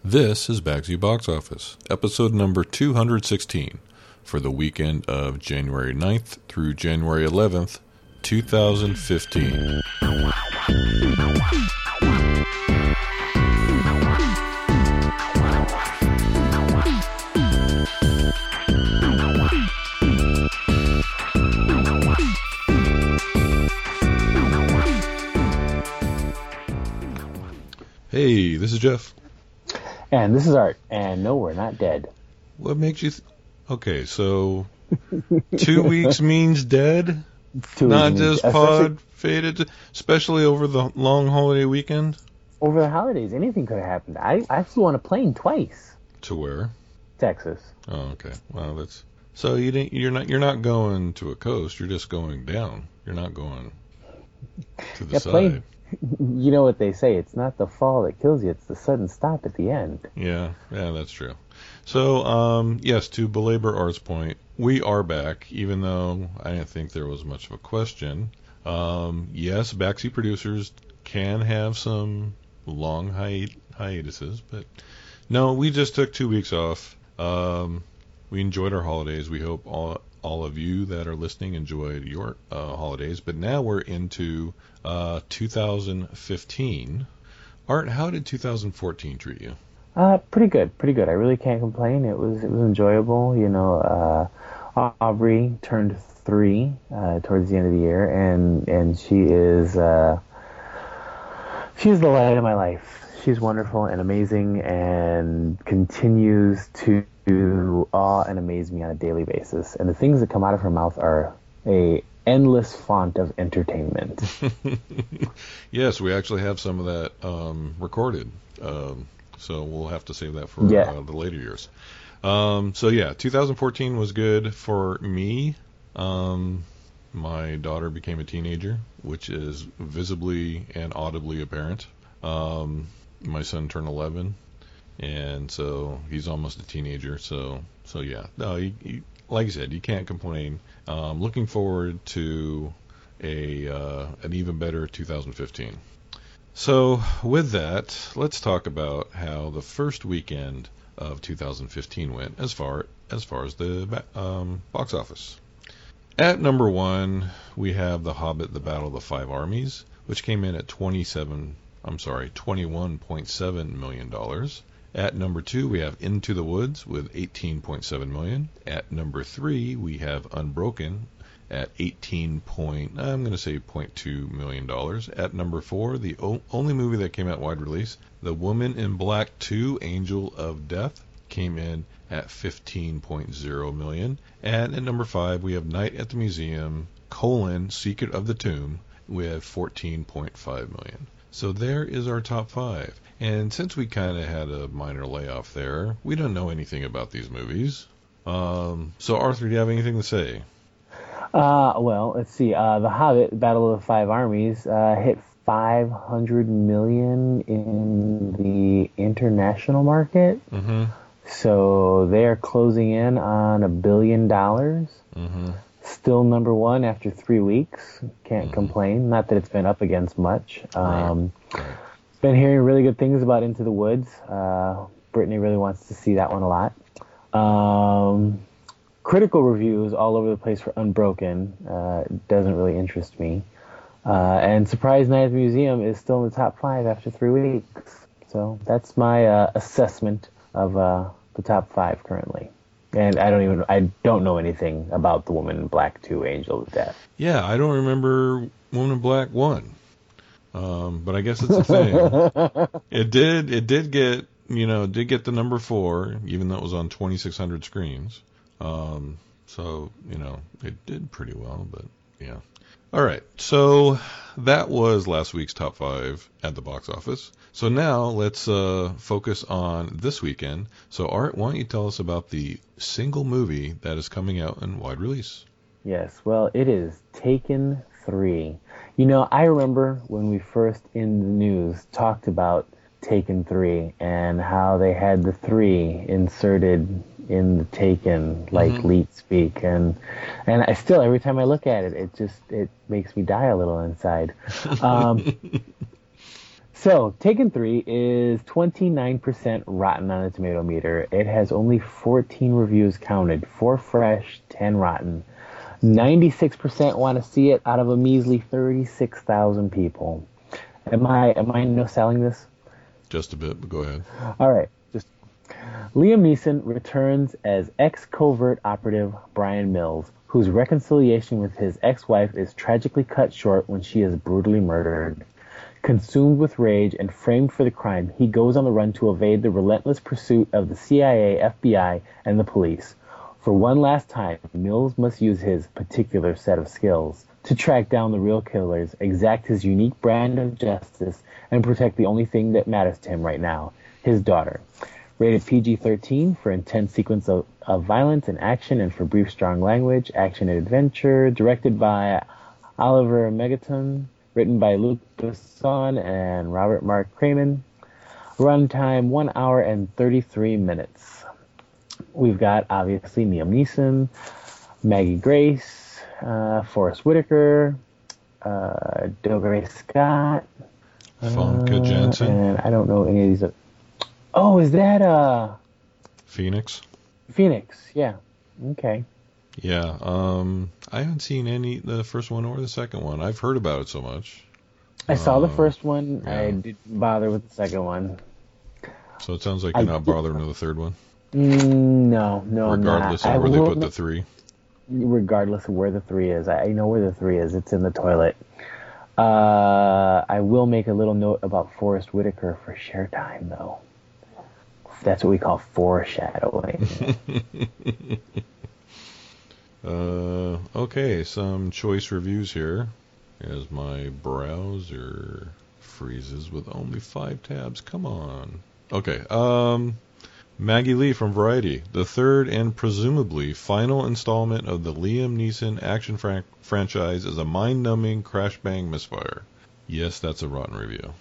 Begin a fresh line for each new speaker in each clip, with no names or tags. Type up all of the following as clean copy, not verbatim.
This is Bagsy Box Office, episode number 216, for the weekend of January 9th through January 11th, 2015. Hey, this is Jeff.
And this is Art. And no, we're not dead.
What makes you... Okay, so 2 weeks means dead? Not just pod faded, especially over the long holiday weekend?
Over the holidays, anything could have happened. I flew on a plane twice.
To where?
Texas.
Oh, okay. Well, that's... So you're not going to a coast, you're just going down. You're not going to the side.
Plane. You know what they say, it's not the fall that kills you, it's the sudden stop at the end.
Yeah, that's true. So, yes, to belabor Art's point, we are back, even though I didn't think there was much of a question. Yes, backseat producers can have some long hiatuses, but no, we just took 2 weeks off. We enjoyed our holidays. We hope all of you that are listening enjoyed your holidays. But now we're into 2015. Art, how did 2014 treat you?
Pretty good. I really can't complain. It was enjoyable. You know, Aubrey turned 3 towards the end of the year, and she's the light of my life. She's wonderful and amazing, and continues to awe and amaze me on a daily basis. And the things that come out of her mouth are a endless font of entertainment.
Yes, we actually have some of that recorded. So we'll have to save that for the later years. So yeah, 2014 was good for me. My daughter became a teenager, which is visibly and audibly apparent. My son turned 11, and so he's almost a teenager. So yeah, no, like I said, you can't complain. Looking forward to an even better 2015. So with that, let's talk about how the first weekend of 2015 went as far as the box office. At number 1, we have The Hobbit: The Battle of the Five Armies, which came in at $21.7 million. At number 2, we have Into the Woods with $18.7 million. At number 3, we have Unbroken at $0.2 million. At number 4, the only movie that came out wide release, The Woman in Black 2: Angel of Death, came in at $15.0 million. And at number 5, we have Night at the Museum: Secret of the Tomb with $14.5 million. So there is our top 5. And since we kind of had a minor layoff there, we don't know anything about these movies. So Arthur, do you have anything to say?
Well, let's see. The Hobbit: Battle of the Five Armies hit $500 million in the international market.
Mm-hmm.
So they're closing in on $1 billion.
Mm-hmm.
Still number 1 after 3 weeks. Can't complain. Not that it's been up against much.
Right.
Been hearing really good things about Into the Woods. Brittany really wants to see that one a lot. Critical reviews all over the place for Unbroken. Doesn't really interest me. And Surprise Night at the Museum is still in the top 5 after 3 weeks. So that's my assessment of the top 5 currently. And I don't know anything about The Woman in Black 2: Angel of Death.
Yeah, I don't remember Woman in Black 1. But I guess it's a thing. It did get the number 4, even though it was on 2,600 screens. So, it did pretty well, but yeah. All right. So that was last week's top 5 at the box office. So now let's focus on this weekend. So Art, why don't you tell us about the single movie that is coming out in wide release?
Yes. Well, it is Taken 3. I remember when we first in the news talked about Taken 3 and how they had the 3 inserted in the Taken, like Leet speak, and I still, every time I look at it, it makes me die a little inside. So, Taken 3 is 29% rotten on the tomato meter. It has only 14 reviews counted, 4 fresh, 10 rotten. 96% want to see it out of a measly 36,000 people. Am I no selling this?
Just a bit, but go ahead.
All right. Liam Neeson returns as ex-covert operative Brian Mills, whose reconciliation with his ex-wife is tragically cut short when she is brutally murdered. Consumed with rage and framed for the crime, he goes on the run to evade the relentless pursuit of the CIA, FBI, and the police. For one last time, Mills must use his particular set of skills to track down the real killers, exact his unique brand of justice, and protect the only thing that matters to him right now, his daughter. Rated PG-13 for intense sequence of violence and action and for brief, strong language, action and adventure. Directed by Oliver Megaton. Written by Luc Besson and Robert Mark Crayman. Runtime 1 hour and 33 minutes. We've got, obviously, Liam Neeson, Maggie Grace, Forrest Whitaker, Dougray Scott.
Famke Janssen.
And I don't know any of these. Oh, is that
Phoenix?
Phoenix, yeah. Okay.
Yeah, I haven't seen the first one or the second one. I've heard about it so much.
I saw the first one.
Yeah.
I didn't bother with the second one.
So it sounds like you're not bothering with the third one?
No,
regardless
I'm not.
of where they put the 3?
Regardless of where the 3 is. I know where the 3 is. It's in the toilet. I will make a little note about Forrest Whitaker for share time, though. That's what we call foreshadowing.
Okay, some choice reviews here. As my browser freezes with only 5 tabs. Come on. Okay, Maggie Lee from Variety. The third and presumably final installment of the Liam Neeson action franchise is a mind-numbing crash-bang misfire. Yes, that's a rotten review.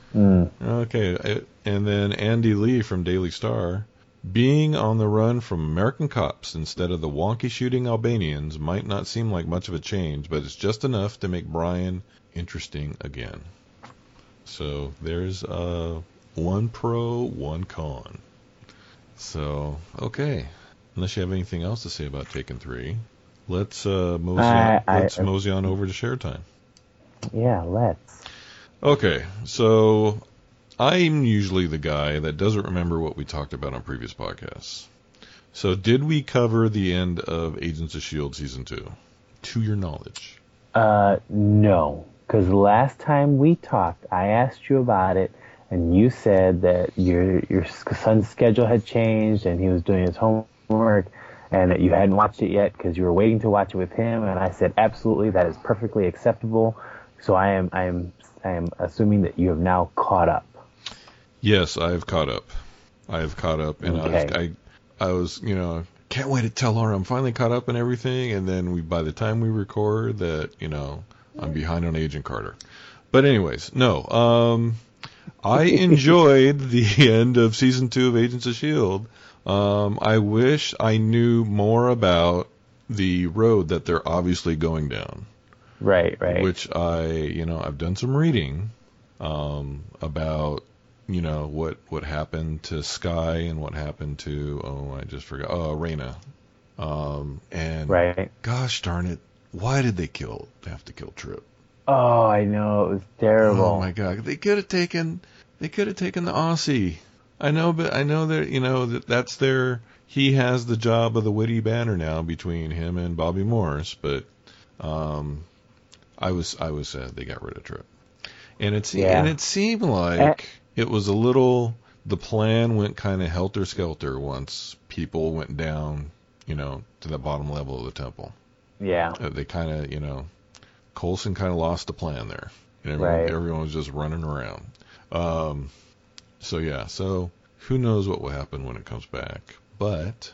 Okay, and then Andy Lee from Daily Star. Being on the run from American cops instead of the wonky shooting Albanians might not seem like much of a change, but it's just enough to make Brian interesting again. So there's one pro, one con. So, okay. Unless you have anything else to say about Taken 3, let's mosey on over to share time.
Yeah, let's.
Okay, so I'm usually the guy that doesn't remember what we talked about on previous podcasts. So did we cover the end of Agents of S.H.I.E.L.D. Season 2, to your knowledge?
No, because last time we talked, I asked you about it, and you said that your son's schedule had changed, and he was doing his homework, and that you hadn't watched it yet because you were waiting to watch it with him, and I said, absolutely, that is perfectly acceptable. So I am assuming that you have now caught up.
Yes, I have caught up. And
okay.
I was, can't wait to tell her I'm finally caught up and everything, and then by the time we record that, I'm behind on Agent Carter. But anyways, no, I enjoyed the end of Season 2 of Agents of S.H.I.E.L.D. I wish I knew more about the road that they're obviously going down.
Right.
Which I've done some reading about, what happened to Skye and what happened to, I just forgot, Raina. And
right.
Gosh darn it, why did they have to kill Trip?
Oh, I know, it was terrible.
Oh my God, they could have taken the Aussie. I know that that's he has the job of the witty banner now between him and Bobby Morris, but I was sad they got rid of Trip. And it seemed like it was a little, the plan went kind of helter-skelter once people went down, to the bottom level of the temple.
Yeah.
They kind of, Coulson kind of lost the plan there. Everyone was just running around. So who knows what will happen when it comes back. But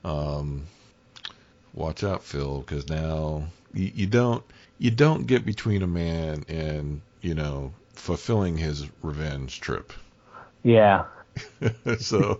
watch out, Phil, because now you don't get between a man and, fulfilling his revenge trip.
Yeah.
So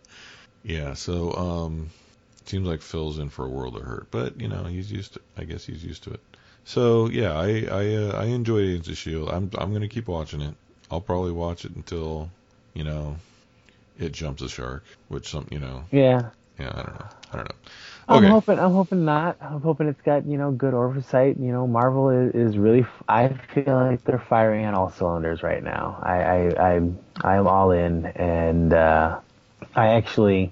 seems like Phil's in for a world of hurt, but he's used to. I guess he's used to it. So yeah, I enjoy Agents of S.H.I.E.L.D. I'm going to keep watching it. I'll probably watch it until, it jumps a shark, which
Yeah.
Yeah, I don't know.
I'm hoping not. I'm hoping it's got, good oversight. Marvel is really, I feel like they're firing on all cylinders right now. I'm all in, and I actually,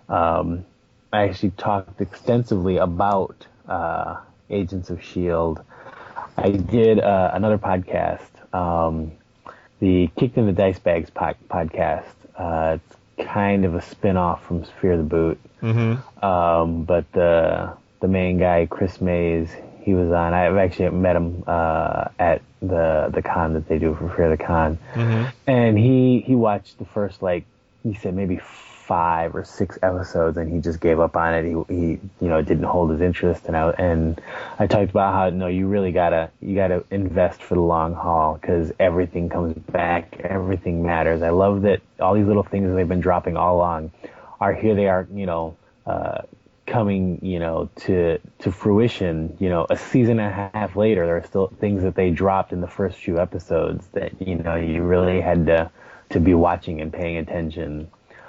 talked extensively about Agents of S.H.I.E.L.D. I did another podcast, the Kicked in the Dice Bags podcast. It's kind of a spin-off from Fear the Boot.
Mm-hmm.
But the main guy, Chris Mays, he was on. I've actually met him at the con that they do for Fear the Con.
Mm-hmm.
And he watched the first, he said maybe 5 or 6 episodes, and he just gave up on it. He it didn't hold his interest, and I talked about how you really gotta invest for the long haul, because everything comes back, everything matters. I love that all these little things that they've been dropping all along are here. They are coming to fruition. A season and a half later, there are still things that they dropped in the first few episodes that you really had to be watching and paying attention.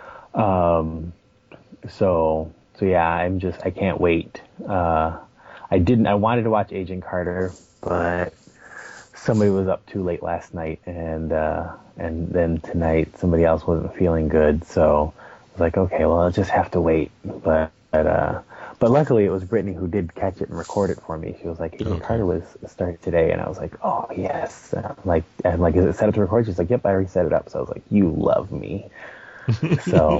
So yeah, I can't wait. I wanted to watch Agent Carter, but somebody was up too late last night, and then tonight somebody else wasn't feeling good, so I was like, okay, well, I'll just have to wait. But luckily it was Brittany who did catch it and record it for me. She was like, Agent Carter was started today, and I was like, oh yes. And I'm like, is it set up to record? She's like, yep, I already set it up. So I was like, you love me. So,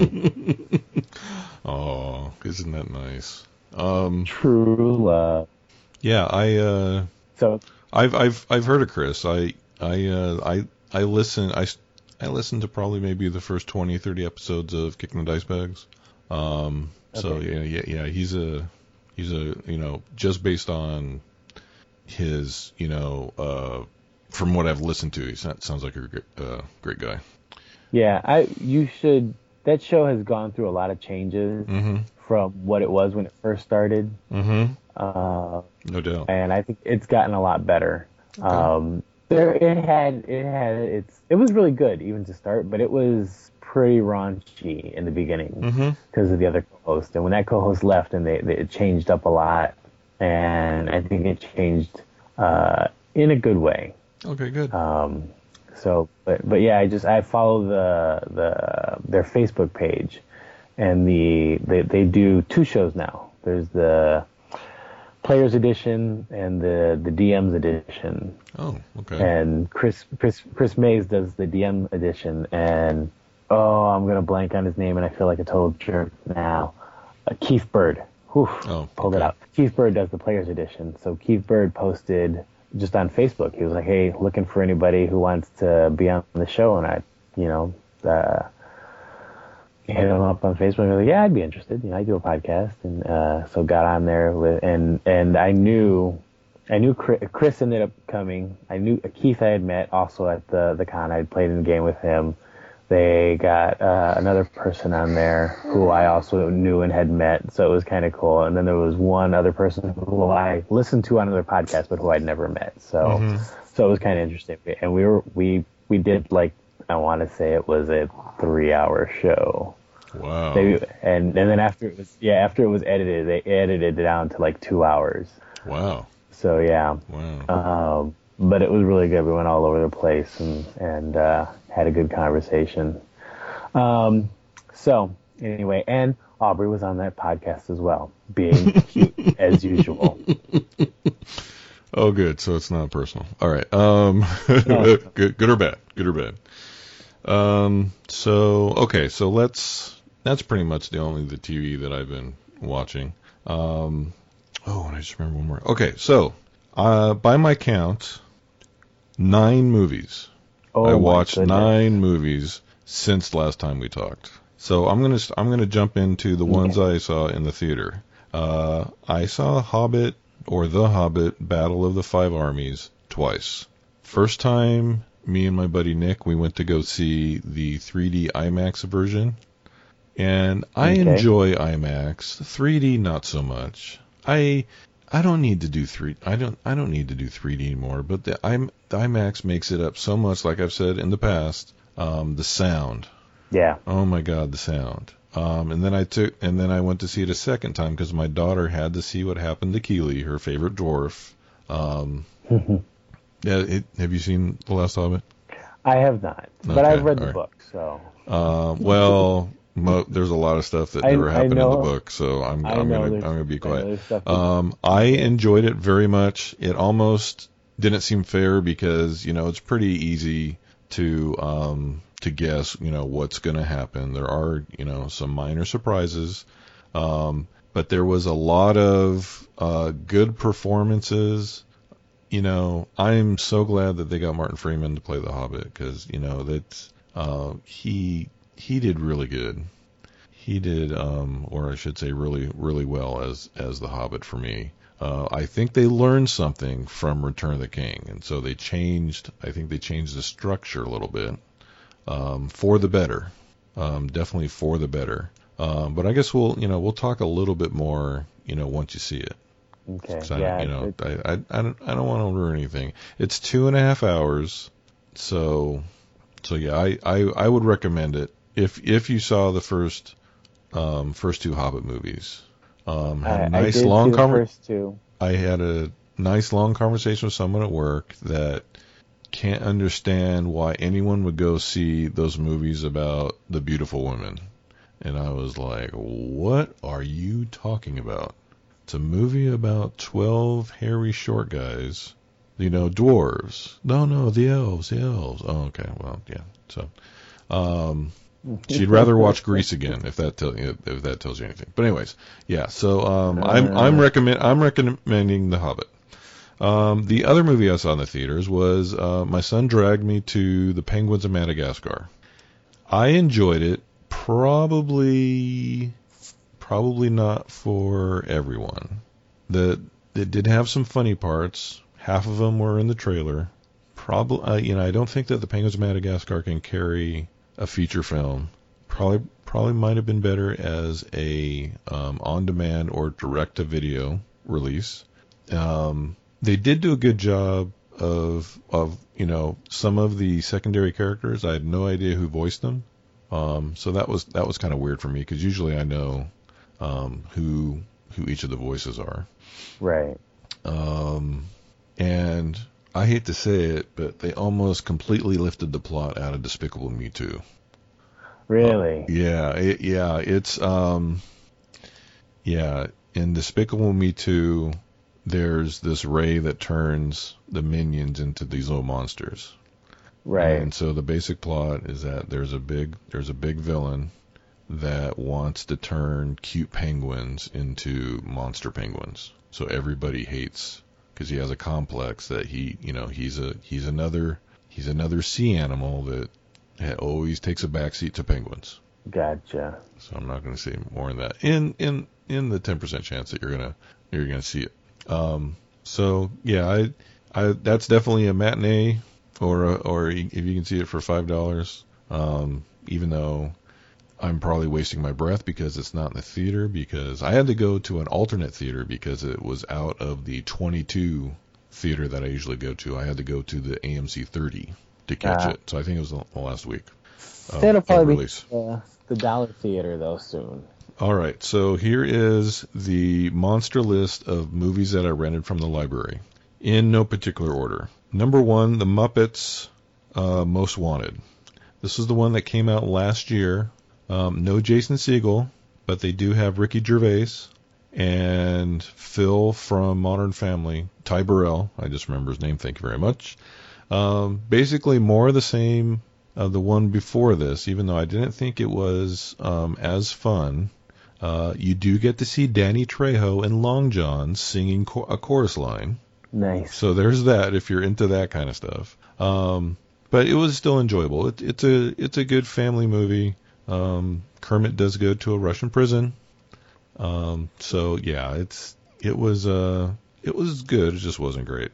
oh, isn't that nice?
True love.
Yeah,
so
I've heard of Chris. I listen. I listened to probably maybe the first 20, 30 episodes of Kicking the Dice Bags. So
okay.
yeah. He's a just based on his from what I've listened to, he sounds like a great guy.
Yeah, you should. That show has gone through a lot of changes from what it was when it first started.
Mm-hmm. No doubt.
And I think it's gotten a lot better.
Okay.
It was really good even to start, but it was pretty raunchy in the beginning because of the other co-host. And when that co-host left, and it changed up a lot, and I think it changed in a good way.
Okay, good.
So, but yeah, I follow their Facebook page, and they do 2 shows now. There's the Players Edition and the DMs Edition.
Oh, okay.
And Chris Mays does the DM Edition, and I'm gonna blank on his name, and I feel like a total jerk now. Keith Bird. Pulled it out. Keith Bird does the Players Edition. So Keith Bird posted just on Facebook. He was like, hey, looking for anybody who wants to be on the show. And I, hit him up on Facebook. I was like, yeah, I'd be interested. I do a podcast. And so got on there and I knew Chris ended up coming. I knew Keith I had met also at the con. I'd played in a game with him. They got another person on there who I also knew and had met, so it was kind of cool. And then there was one other person who I listened to on another podcast, but who I'd never met. So so it was kind of interesting. And we did, I want to say it was a 3-hour show.
Wow.
And then after it was edited, they edited it down to 2 hours.
Wow.
So yeah.
Wow.
But it was really good. We went all over the place and had a good conversation. So anyway, and Aubrey was on that podcast as well, being cute as usual.
Oh, good. So it's not personal. All right. No. Good or bad? Good or bad? So that's pretty much the TV that I've been watching. And I just remember one more. Okay. So, by my count, 9 movies. I watched 9 movies since the last time we talked. So I'm gonna jump into the ones I saw in the theater. I saw Hobbit or The Hobbit: Battle of the Five Armies twice. First time, me and my buddy Nick, we went to go see the 3D IMAX version, and I enjoy IMAX. 3D not so much. I I don't need to do I don't need to do 3D anymore. But the IMAX makes it up so much. Like I've said in the past, the sound.
Yeah.
Oh my God, the sound. And then I went to see it a second time because my daughter had to see what happened to Keeley, her favorite dwarf. Yeah, have you seen The Last Hobbit?
I have not, but I've read the book, so.
Well, there's a lot of stuff that never happened in the book, so I'm gonna be quiet. I enjoyed it very much. It almost didn't seem fair because it's pretty easy to guess what's going to happen. There are some minor surprises, but there was a lot of good performances. I'm so glad that they got Martin Freeman to play the Hobbit because that's he did really good. He did, or I should say, really really well as the Hobbit for me. I think they learned something from Return of the King, and so they changed. I think they changed the structure a little bit for the better. Definitely for the better. But I guess we'll talk a little bit more once you see it.
Okay.
I don't want to ruin anything. It's 2.5 hours, so yeah, I would recommend it if you saw the first two Hobbit movies. Had a nice long conversation. I had a nice long conversation with someone at work that can't understand why anyone would go see those movies about the beautiful women, and I was like, "What are you talking about? It's a movie about 12 hairy short guys, dwarves. No, the elves. Oh, okay, well, yeah. So, she'd rather watch Grease again if that tells you anything. But anyways, yeah. So, I'm recommending The Hobbit. The other movie I saw in the theaters was my son dragged me to The Penguins of Madagascar. I enjoyed it. Probably not for everyone. It did have some funny parts. Half of them were in the trailer. I don't think that The Penguins of Madagascar can carry a feature film. Probably might have been better as a on-demand or direct-to-video release. They did do a good job of some of the secondary characters. I had no idea who voiced them. So that was kind of weird for me because usually I know who each of the voices are.
Right.
And I hate to say it, but they almost completely lifted the plot out of Despicable Me 2.
Really?
It's in Despicable Me 2, there's this ray that turns the minions into these little monsters.
Right.
And so the basic plot is that there's a big villain that wants to turn cute penguins into monster penguins. So everybody hates because he has a complex that he's another sea animal that always takes a backseat to penguins.
Gotcha.
So I'm not going to say more than that. In the 10% chance that you're gonna see it. So yeah, I that's definitely a matinee or if you can see it for $5. Even though I'm probably wasting my breath because it's not in the theater, because I had to go to an alternate theater because it was out of the 22 theater that I usually go to. I had to go to the AMC 30 to catch it. So I think it was the last week.
It'll probably be the Dollar Theater though soon.
All right, so here is the monster list of movies that I rented from the library in no particular order. Number 1, The Muppets Most Wanted. This is the one that came out last year. No Jason Segel, but they do have Ricky Gervais and Phil from Modern Family. Ty Burrell, I just remember his name, thank you very much. Basically more of the same of the one before this, even though I didn't think it was as fun. You do get to see Danny Trejo and Long John singing a chorus line.
Nice.
So there's that if you're into that kind of stuff. But it was still enjoyable. It's a good family movie. Kermit does go to a Russian prison. So yeah, it was good. It just wasn't great.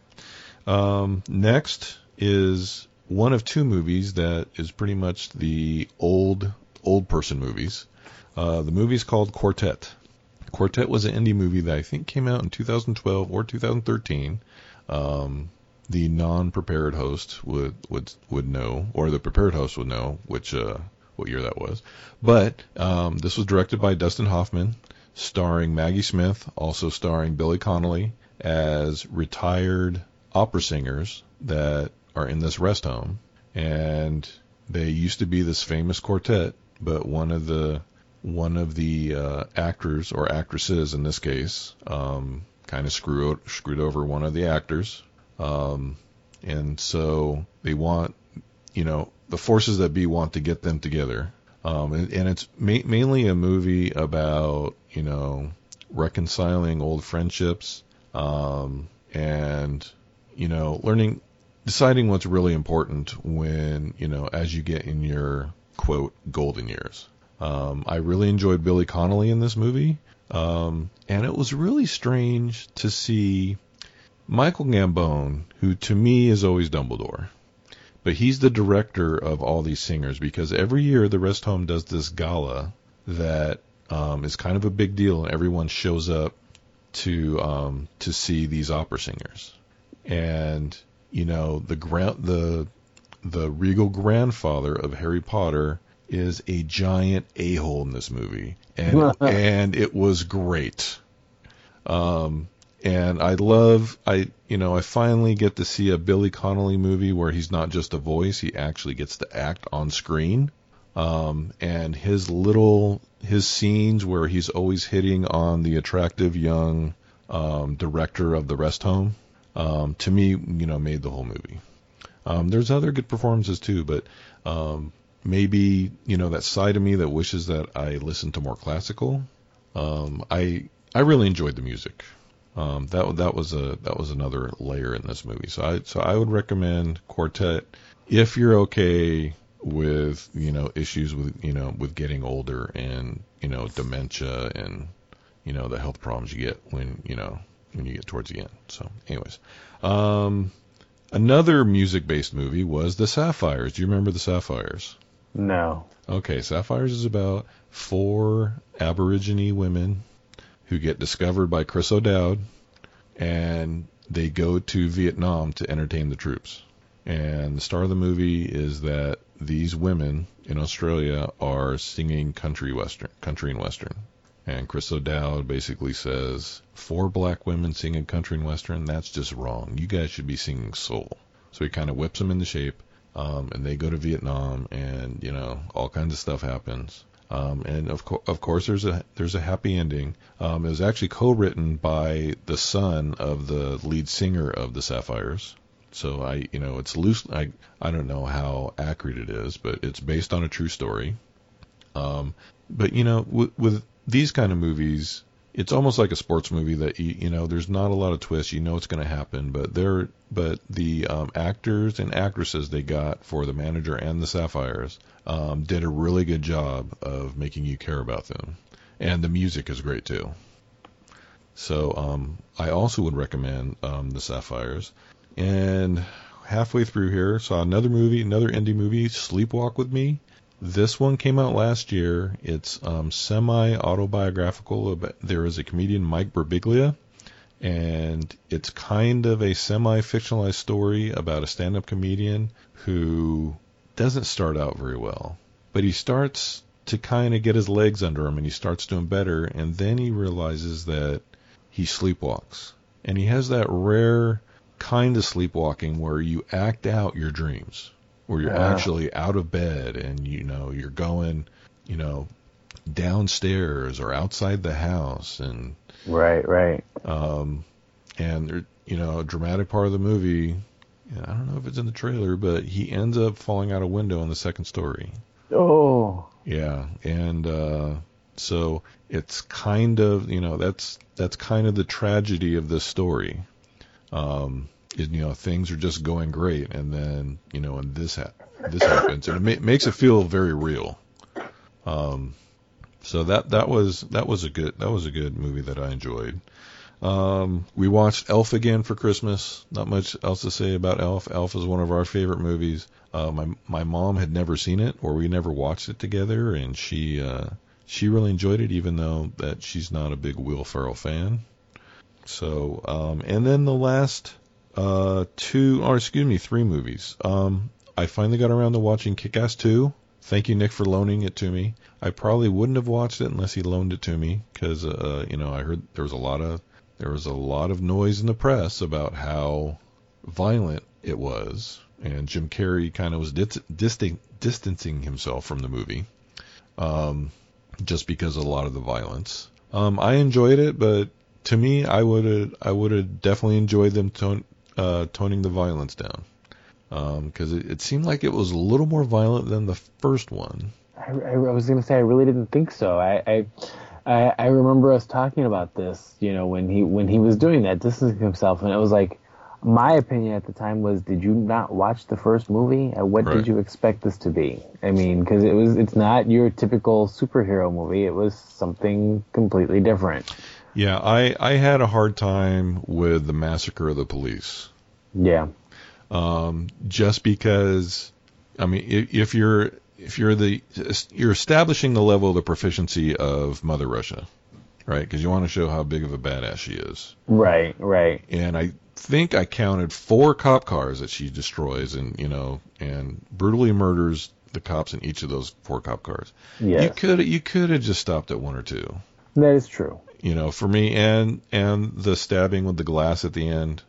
Next is one of two movies that is pretty much the old person movies. The movie's called Quartet. Quartet was an indie movie that I think came out in 2012 or 2013. The non-prepared host would know, or the prepared host would know which what year that was. But this was directed by Dustin Hoffman, starring Maggie Smith, also starring Billy Connolly as retired opera singers that are in this rest home, and they used to be this famous quartet, but one of the actors or actresses in this case kind of screwed over one of the actors, and so they want, the forces that be want to get them together, and it's mainly a movie about reconciling old friendships, and deciding what's really important when as you get in your quote golden years. I really enjoyed Billy Connolly in this movie, and it was really strange to see Michael Gambon, who to me is always Dumbledore, but he's the director of all these singers, because every year the Rest Home does this gala that is kind of a big deal, and everyone shows up to see these opera singers, and the regal grandfather of Harry Potter is a giant a-hole in this movie, and it was great. And I finally get to see a Billy Connolly movie where he's not just a voice, he actually gets to act on screen. And his scenes where he's always hitting on the attractive young director of the Rest Home, to me, made the whole movie. There's other good performances too, but maybe that side of me that wishes that I listened to more classical. I really enjoyed the music. That was another layer in this movie. So I would recommend Quartet if you're okay with issues with getting older and dementia and the health problems you get when you get towards the end. So anyways, another music-based movie was The Sapphires. Do you remember The Sapphires?
No.
Okay, Sapphires is about 4 Aborigine women who get discovered by Chris O'Dowd, and they go to Vietnam to entertain the troops. And the star of the movie is that these women in Australia are singing country and western. And Chris O'Dowd basically says, 4 black women singing country and western, that's just wrong. You guys should be singing soul. So he kind of whips them into shape, and they go to Vietnam, and all kinds of stuff happens. And of course, there's a happy ending. It was actually co-written by the son of the lead singer of the Sapphires. So it's loose. I don't know how accurate it is, but it's based on a true story. But with these kind of movies, it's almost like a sports movie that there's not a lot of twists. It's going to happen, but the actors and actresses they got for the manager and the Sapphires did a really good job of making you care about them, and the music is great too. So I also would recommend the Sapphires. And halfway through here, saw another indie movie, Sleepwalk with Me. This one came out last year. It's semi-autobiographical. There is a comedian, Mike Birbiglia, and it's kind of a semi-fictionalized story about a stand-up comedian who doesn't start out very well, but he starts to kind of get his legs under him, and he starts doing better, and then he realizes that he sleepwalks. And he has that rare kind of sleepwalking where you act out your dreams, where you're actually out of bed and you're going downstairs or outside the house, and
right
and a dramatic part of the movie, I don't know if it's in the trailer, but he ends up falling out a window on the second story.
Oh
yeah. And so it's kind of that's kind of the tragedy of this story. Things are just going great, and then and this happens, and it makes it feel very real. So that was a good movie that I enjoyed. We watched Elf again for Christmas. Not much else to say about Elf. Elf is one of our favorite movies. My mom had never seen it, or we never watched it together, and she she really enjoyed it, even though that she's not a big Will Ferrell fan. So, and then the last three movies. I finally got around to watching Kick-Ass 2. Thank you, Nick, for loaning it to me. I probably wouldn't have watched it unless he loaned it to me, because I heard there was a lot of noise in the press about how violent it was, and Jim Carrey kind of was distancing himself from the movie, just because of a lot of the violence. I enjoyed it, but to me, I would have definitely enjoyed them toning the violence down, because it seemed like it was a little more violent than the first one.
I was going to say I really didn't think so. I remember us talking about this, when he was doing that, distancing himself, and it was like, my opinion at the time was, did you not watch the first movie? What did you expect this to be? I mean, because it's not your typical superhero movie. It was something completely different.
Yeah, I had a hard time with the Massacre of the Police.
Yeah.
Just because, I mean, if you're establishing the level of the proficiency of Mother Russia, right? Because you want to show how big of a badass she is.
Right.
And I think I counted 4 cop cars that she destroys, and brutally murders the cops in each of those 4 cop cars.
Yes.
You could have just stopped at 1 or 2.
That is true.
For me, and the stabbing with the glass at the end.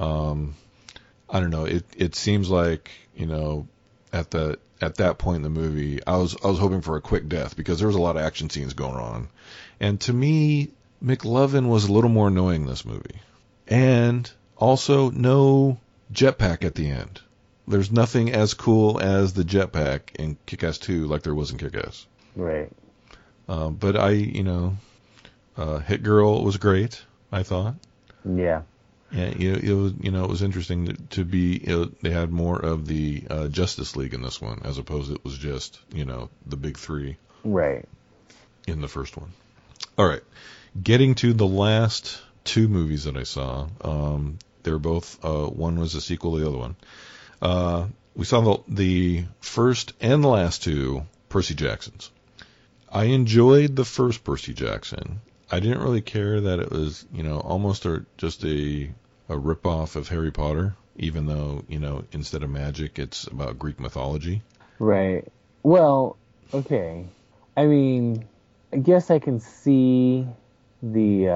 I don't know. It seems like, at that point in the movie, I was hoping for a quick death, because there was a lot of action scenes going on. And to me, McLovin was a little more annoying in this movie. And also, no jetpack at the end. There's nothing as cool as the jetpack in Kick-Ass 2 like there was in Kick-Ass.
Right.
But Hit Girl was great, I thought.
Yeah.
And it was interesting to be. They had more of the Justice League in this one, as opposed to it was just the big 3.
Right.
In the first one. All right, getting to the last 2 movies that I saw. They're both. One was a sequel to the other one. We saw the first and the last 2 Percy Jacksons. I enjoyed the first Percy Jackson. I didn't really care that it was, almost just a ripoff of Harry Potter, even though, instead of magic, it's about Greek mythology.
Right. Well, okay. I mean, I guess I can see the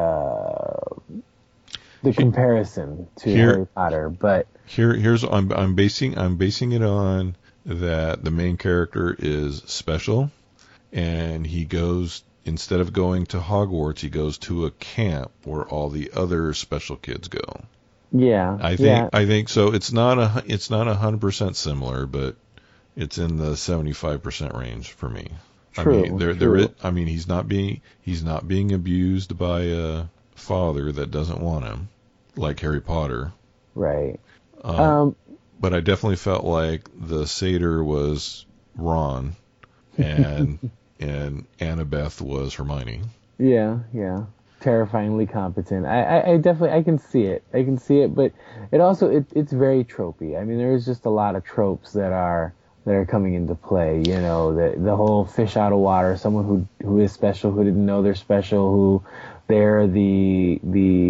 comparison to Harry Potter, but
I'm basing it on that the main character is special, and he goes. Instead of going to Hogwarts, he goes to a camp where all the other special kids go.
Yeah,
I think so. It's not 100% similar, but it's in the 75% range for me.
True.
I mean, he's not being abused by a father that doesn't want him, like Harry Potter.
Right.
But I definitely felt like the satyr was Ron, and and Annabeth was Hermione.
Yeah. Terrifyingly competent. I definitely can see it, but it also it's very tropey. I mean, there's just a lot of tropes that are coming into play. The whole fish out of water, someone who is special, who didn't know they're special, who they're the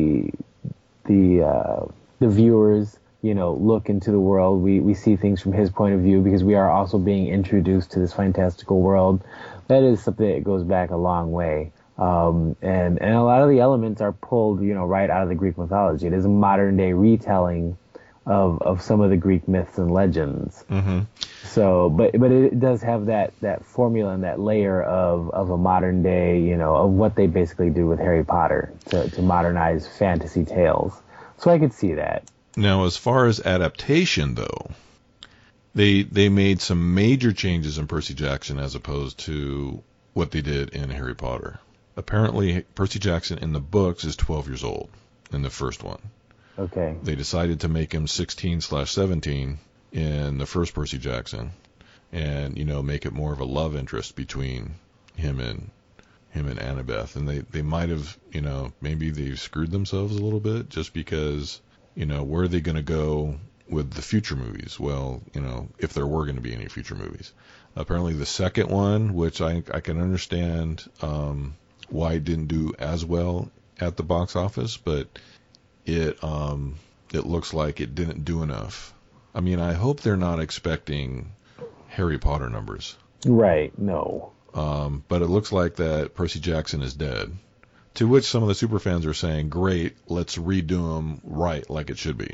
viewers, look into the world. We see things from his point of view because we are also being introduced to this fantastical world. That is something that goes back a long way. And a lot of the elements are pulled, right out of the Greek mythology. It is a modern day retelling of some of the Greek myths and legends.
Mm-hmm.
So, but it does have that formula and that layer of a modern day, of what they basically do with Harry Potter to modernize fantasy tales. So I could see that.
Now, as far as adaptation, though, they made some major changes in Percy Jackson as opposed to what they did in Harry Potter. Apparently, Percy Jackson in the books is 12 years old in the first one.
Okay.
They decided to make him 16/17 in the first Percy Jackson, and make it more of a love interest between him and Annabeth. And they might have, maybe they've screwed themselves a little bit, just because, where are they going to go with the future movies. Well, if there were going to be any future movies. Apparently the second one, which I can understand why it didn't do as well at the box office, but it looks like it didn't do enough. I mean, I hope they're not expecting Harry Potter numbers.
Right, no.
But it looks like that Percy Jackson is dead. To which some of the superfans are saying, great, let's redo him right like it should be.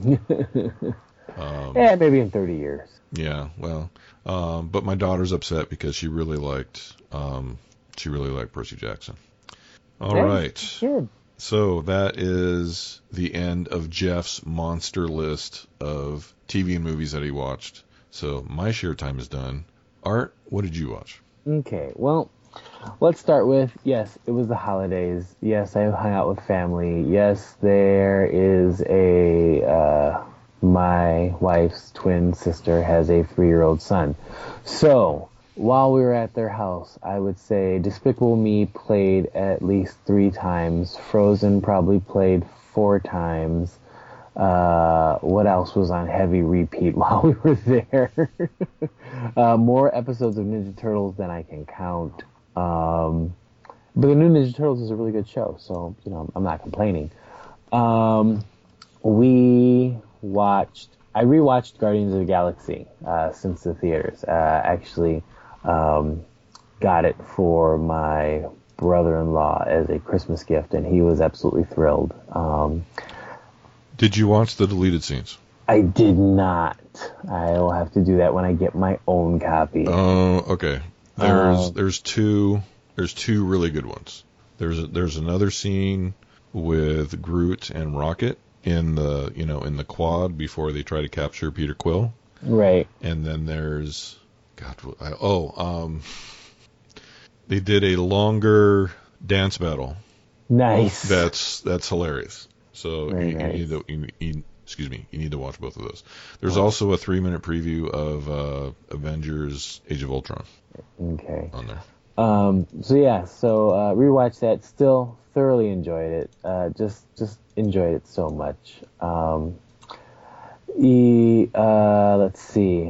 Yeah, maybe in 30 years.
Yeah, well, but my daughter's upset because she really liked Percy Jackson. All right.
Good.
So that is the end of Jeff's monster list of TV and movies that he watched. So my share time is done. Art, what did you watch?
Okay, well, let's start with, yes, it was the holidays. Yes, I hung out with family. Yes, there is my wife's twin sister has a 3-year-old son. So, while we were at their house, I would say Despicable Me played at least 3 times. Frozen probably played 4 times. What else was on heavy repeat while we were there? More episodes of Ninja Turtles than I can count. But the new Ninja Turtles is a really good show, so, I'm not complaining. I rewatched Guardians of the Galaxy, since the theaters. Actually, got it for my brother-in-law as a Christmas gift, and he was absolutely thrilled.
Did you watch the deleted scenes?
I did not. I will have to do that when I get my own copy.
Oh, okay. There's two really good ones. There's another scene with Groot and Rocket in the quad before they try to capture Peter Quill.
Right.
And then there's they did a longer dance battle.
Nice.
That's hilarious. So you need to watch both of those. There's also a 3-minute preview of Avengers: Age of Ultron.
Okay.
On there.
So rewatched that. Still thoroughly enjoyed it. Just enjoyed it so much. Let's see.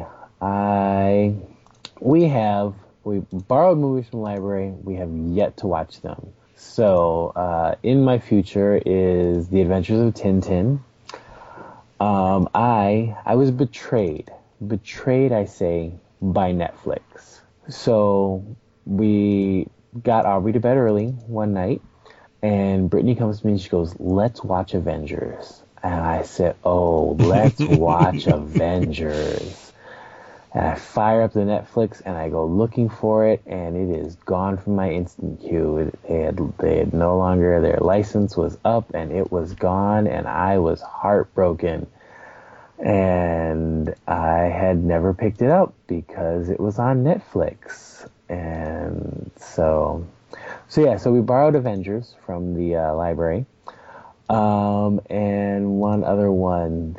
We borrowed movies from the library. We have yet to watch them. So, in my future is The Adventures of Tintin. I was betrayed, I say, by Netflix. So, we got Aubrey to bed early one night, and Brittany comes to me and she goes, let's watch Avengers. And I said, oh, let's watch Avengers. And I fire up the Netflix and I go looking for it, and it is gone from my instant queue. They had no longer, their license was up and it was gone, and I was heartbroken. And I had never picked it up because it was on Netflix. And so we borrowed Avengers from the library. And one other one,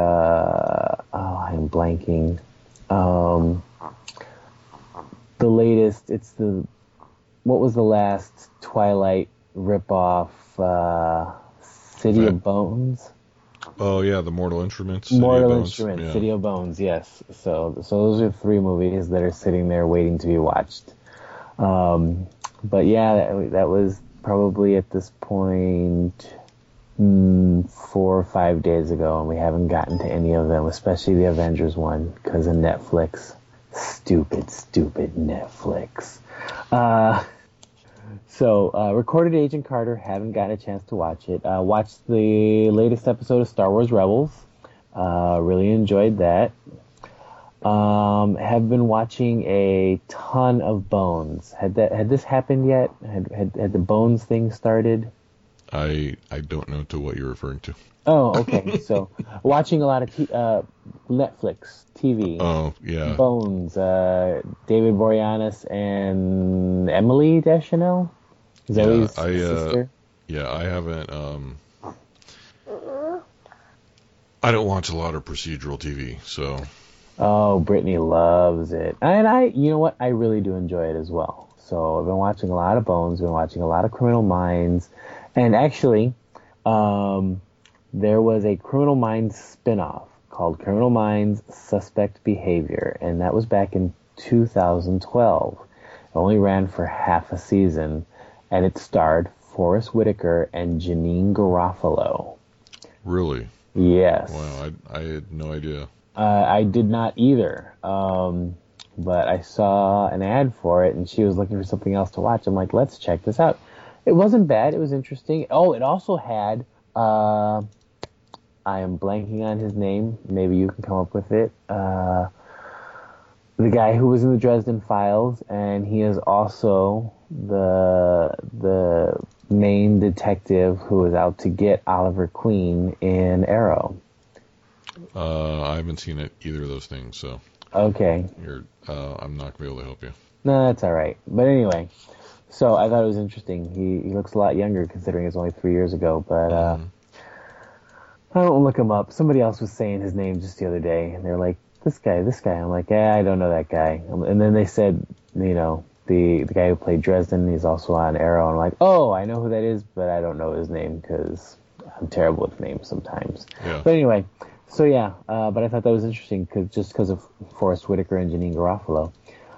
I'm blanking. The latest, what was the last Twilight ripoff, City of Bones?
Oh yeah, the Mortal Instruments.
Yeah. City of Bones, yes. So those are 3 movies that are sitting there waiting to be watched. But yeah, that was probably at this point 4 or 5 days ago, and we haven't gotten to any of them, especially the Avengers one, because of Netflix. Stupid Netflix. Recorded Agent Carter, haven't gotten a chance to watch it. Watched the latest episode of Star Wars Rebels. Really enjoyed that. Have been watching a ton of Bones. Had this happened yet? Had the Bones thing started?
I don't know to what you're referring to.
Oh, okay. So, watching a lot of Netflix TV.
Oh, yeah.
Bones, David Boreanaz and Emily Deschanel? Zoe's sister?
Yeah, I haven't. I don't watch a lot of procedural TV, so.
Oh, Brittany loves it. And you know what? I really do enjoy it as well. So, I've been watching a lot of Bones, been watching a lot of Criminal Minds. And actually, there was a Criminal Minds spinoff called Criminal Minds Suspect Behavior, and that was back in 2012. It only ran for half a season, and it starred Forrest Whitaker and Janeane Garofalo.
Really?
Yes.
Wow, I had no idea.
I did not either. But I saw an ad for it, and she was looking for something else to watch. I'm like, let's check this out. It wasn't bad. It was interesting. Oh, it also had, I am blanking on his name. Maybe you can come up with it. The guy who was in the Dresden Files, and he is also the main detective who is out to get Oliver Queen in Arrow.
I haven't seen either of those things, so.
Okay.
I'm not going to be able to help you.
No, that's all right. But anyway, so I thought it was interesting. He looks a lot younger considering it's only 3 years ago, but I don't look him up. Somebody else was saying his name just the other day, and they're like, this guy. I'm like, I don't know that guy. And then they said, the guy who played Dresden, he's also on Arrow. And I'm like, oh, I know who that is, but I don't know his name because I'm terrible with names sometimes.
Yeah.
But anyway, so yeah, but I thought that was interesting because of Forrest Whitaker and Janeane Garofalo.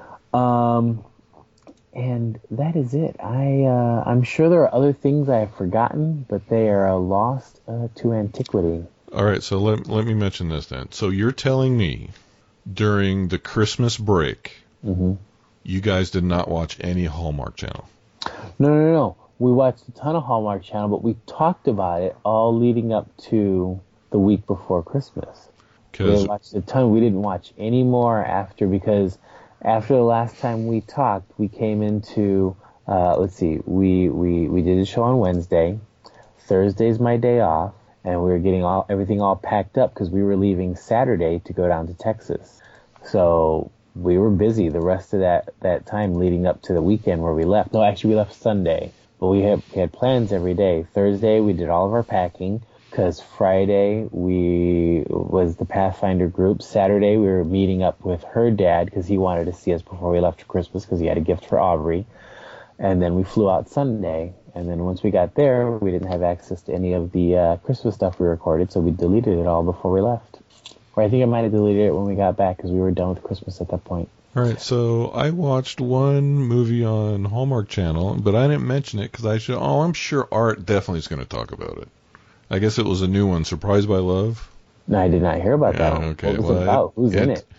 And that is it. I'm sure there are other things I have forgotten, but they are lost to antiquity.
All right, so let me mention this then. So you're telling me during the Christmas break, you guys did not watch any Hallmark Channel?
No. We watched a ton of Hallmark Channel, but we talked about it all leading up to the week before Christmas. We watched a ton. We didn't watch any more because after the last time we talked, we came into, let's see, we did a show on Wednesday. Thursday's my day off, and we were getting everything all packed up because we were leaving Saturday to go down to Texas. So we were busy the rest of that time leading up to the weekend where we left. No, actually, we left Sunday, but we had plans every day. Thursday, we did all of our packing because Friday was the Pathfinder group. Saturday, we were meeting up with her dad because he wanted to see us before we left for Christmas because he had a gift for Aubrey. And then we flew out Sunday. And then once we got there, we didn't have access to any of the Christmas stuff we recorded, so we deleted it all before we left. Or I think I might have deleted it when we got back because we were done with Christmas at that point.
All right, so I watched one movie on Hallmark Channel, but I didn't mention it because I'm sure Art definitely is going to talk about it. I guess it was a new one, Surprised by Love.
No, I did not hear about that one.
Okay.
What was it about? Who's in it?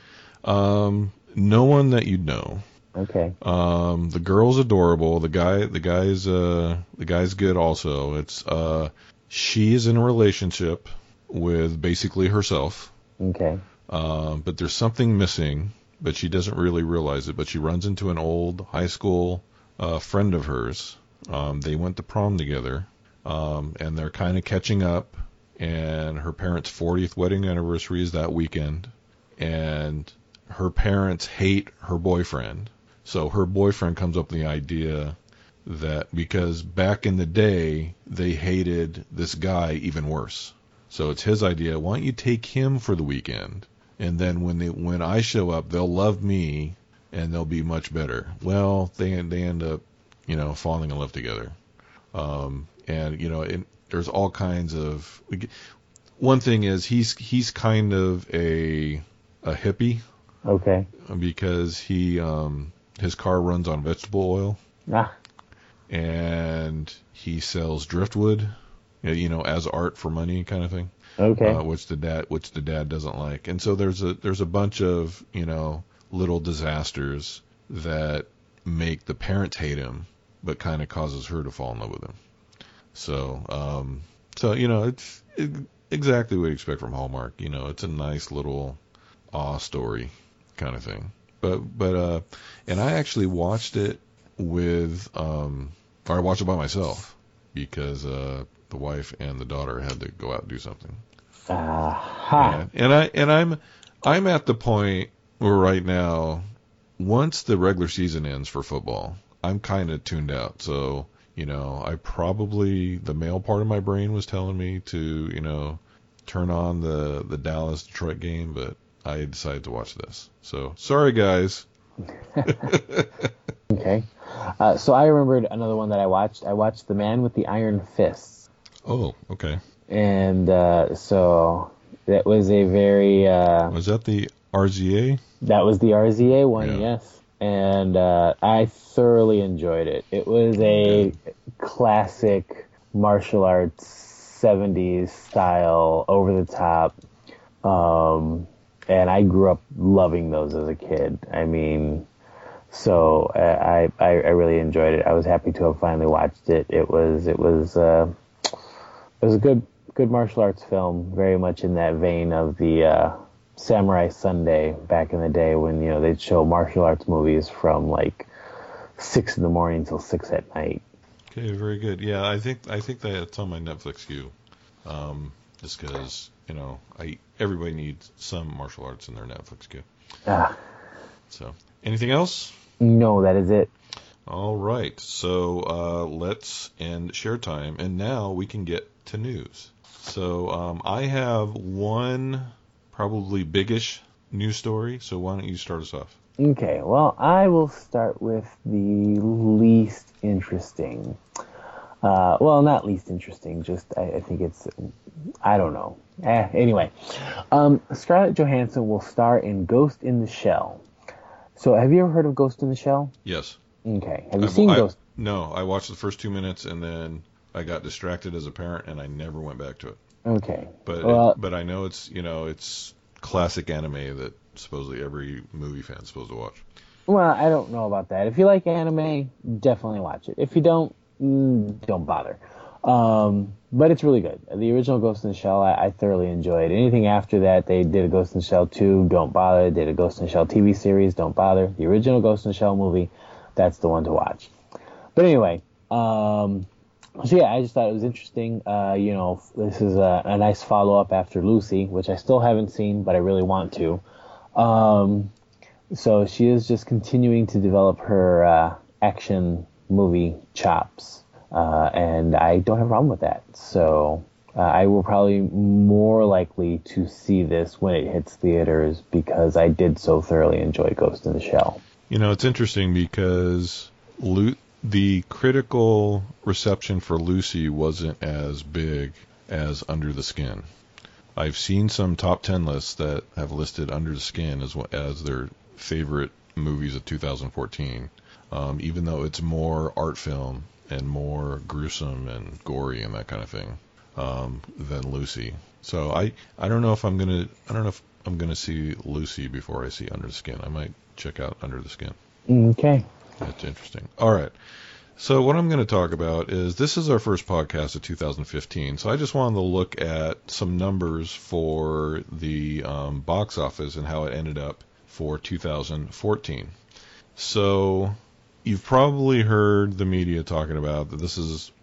No one that you'd know.
Okay.
The girl's adorable. The guy's good also. It's she's in a relationship with basically herself.
Okay.
But there's something missing, but she doesn't really realize it. But she runs into an old high school friend of hers. They went to prom together, and they're kind of catching up. And her parents' 40th wedding anniversary is that weekend, and her parents hate her boyfriend. So her boyfriend comes up with the idea that because back in the day they hated this guy even worse. So it's his idea, why don't you take him for the weekend? And then when I show up, they'll love me and they'll be much better. Well, they end up, falling in love together. And there's all kinds of, one thing is he's kind of a hippie.
Okay.
Because his car runs on vegetable oil.
Ah.
And he sells driftwood, as art for money kind of thing.
Okay.
Which the dad doesn't like. And so there's a bunch of, little disasters that make the parents hate him, but kind of causes her to fall in love with him. So, it's exactly what you expect from Hallmark. It's a nice little awe story kind of thing. But and I actually watched it I watched it by myself because the wife and the daughter had to go out and do something.
Aha.
And I'm at the point where right now, once the regular season ends for football, I'm kind of tuned out. So, the male part of my brain was telling me to, turn on the Dallas-Detroit game, but I decided to watch this. So, sorry, guys.
Okay. So I remembered another one that I watched. I watched The Man with the Iron Fists.
Oh, okay.
And so That was a very...
was that the RZA?
That was the RZA one,
yeah.
Yes. And I thoroughly enjoyed it. It was a classic martial arts 70s style, over the top. And I grew up loving those as a kid. I mean, so I really enjoyed it. I was happy to have finally watched it. It was a good martial arts film, very much in that vein of the Samurai Sunday back in the day when they'd show martial arts movies from like 6 in the morning till 6 at night.
Okay, very good. Yeah, I think that's on my Netflix queue. Just because everybody needs some martial arts in their Netflix queue. So, anything else?
No, that is it.
All right. So let's end share time, and now we can get to news. So I have one probably biggish news story. So why don't you start us off?
Okay. Well, I will start with the least interesting. Well, not least interesting. Just I think it's. I don't know. Anyway, Scarlett Johansson will star in Ghost in the Shell. So, have you ever heard of Ghost in the Shell?
Yes.
Okay. Have you seen Ghost?
No, I watched the first 2 minutes and then I got distracted as a parent and I never went back to it.
Okay.
But I know it's classic anime that supposedly every movie fan's supposed to watch.
Well, I don't know about that. If you like anime, definitely watch it. If you don't bother. But it's really good. The original Ghost in the Shell, I thoroughly enjoyed. Anything after that, they did a Ghost in the Shell 2, don't bother. They did a Ghost in the Shell TV series, don't bother. The original Ghost in the Shell movie, that's the one to watch. But anyway, so yeah, I just thought it was interesting. This is a nice follow-up after Lucy, which I still haven't seen, but I really want to. So she is just continuing to develop her action movie chops. And I don't have a problem with that. So I will probably more likely to see this when it hits theaters because I did so thoroughly enjoy Ghost in the Shell.
It's interesting because the critical reception for Lucy wasn't as big as Under the Skin. I've seen some top 10 lists that have listed Under the Skin as their favorite movies of 2014, even though it's more art film and more gruesome and gory and that kind of thing than Lucy. So I don't know if I'm gonna see Lucy before I see Under the Skin. I might check out Under the Skin.
Okay.
That's interesting. All right. So what I'm going to talk about is this is our first podcast of 2015. So I just wanted to look at some numbers for the box office and how it ended up for 2014. So you've probably heard the media talking about that this is,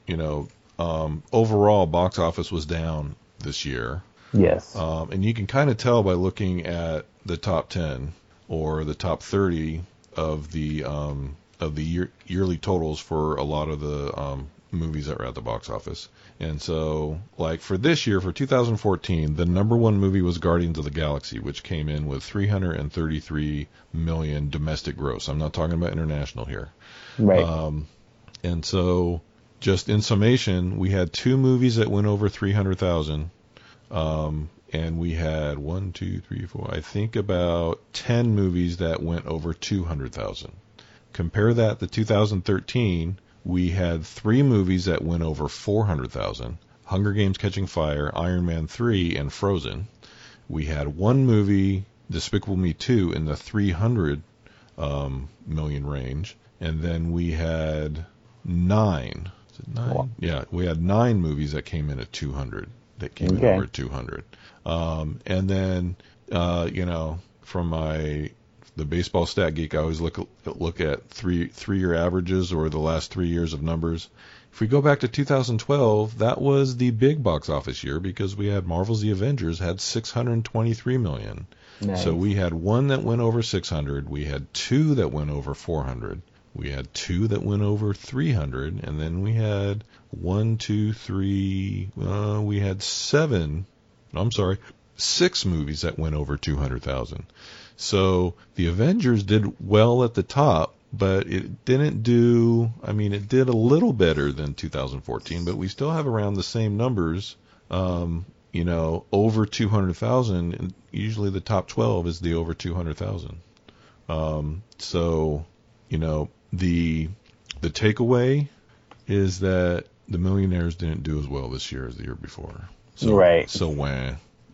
overall box office was down this year.
Yes.
And you can kind of tell by looking at the top 10 or the top 30 of the yearly totals for a lot of the movies that were at the box office. And so, like for this year, for 2014, the number one movie was Guardians of the Galaxy, which came in with 333 million domestic gross. I'm not talking about international here.
Right.
And so, just in summation, we had 2 movies that went over 300,000. And we had 1, 2, 3, 4, I think about 10 movies that went over 200,000. Compare that to 2013, we had 3 movies that went over 400,000. Hunger Games Catching Fire, Iron Man 3, and Frozen. We had 1 movie, Despicable Me 2, in the 300 million range. And then we had 9. Is it 9? Wow. Yeah, we had 9 movies that came in at 200. That came in over 200. And then, from the baseball stat geek, I always look at three-year averages or the last 3 years of numbers. If we go back to 2012, that was the big box office year because we had Marvel's The Avengers had 623 million.
Nice.
So we had 1 that went over 600. We had 2 that went over 400. We had 2 that went over 300, and then we had 6 movies that went over 200,000. So the Avengers did well at the top, but it didn't do, it did a little better than 2014, but we still have around the same numbers, over 200,000. Usually the top 12 is the over 200,000. So, the takeaway is that the Millionaires didn't do as well this year as the year before. So,
right.
So wah.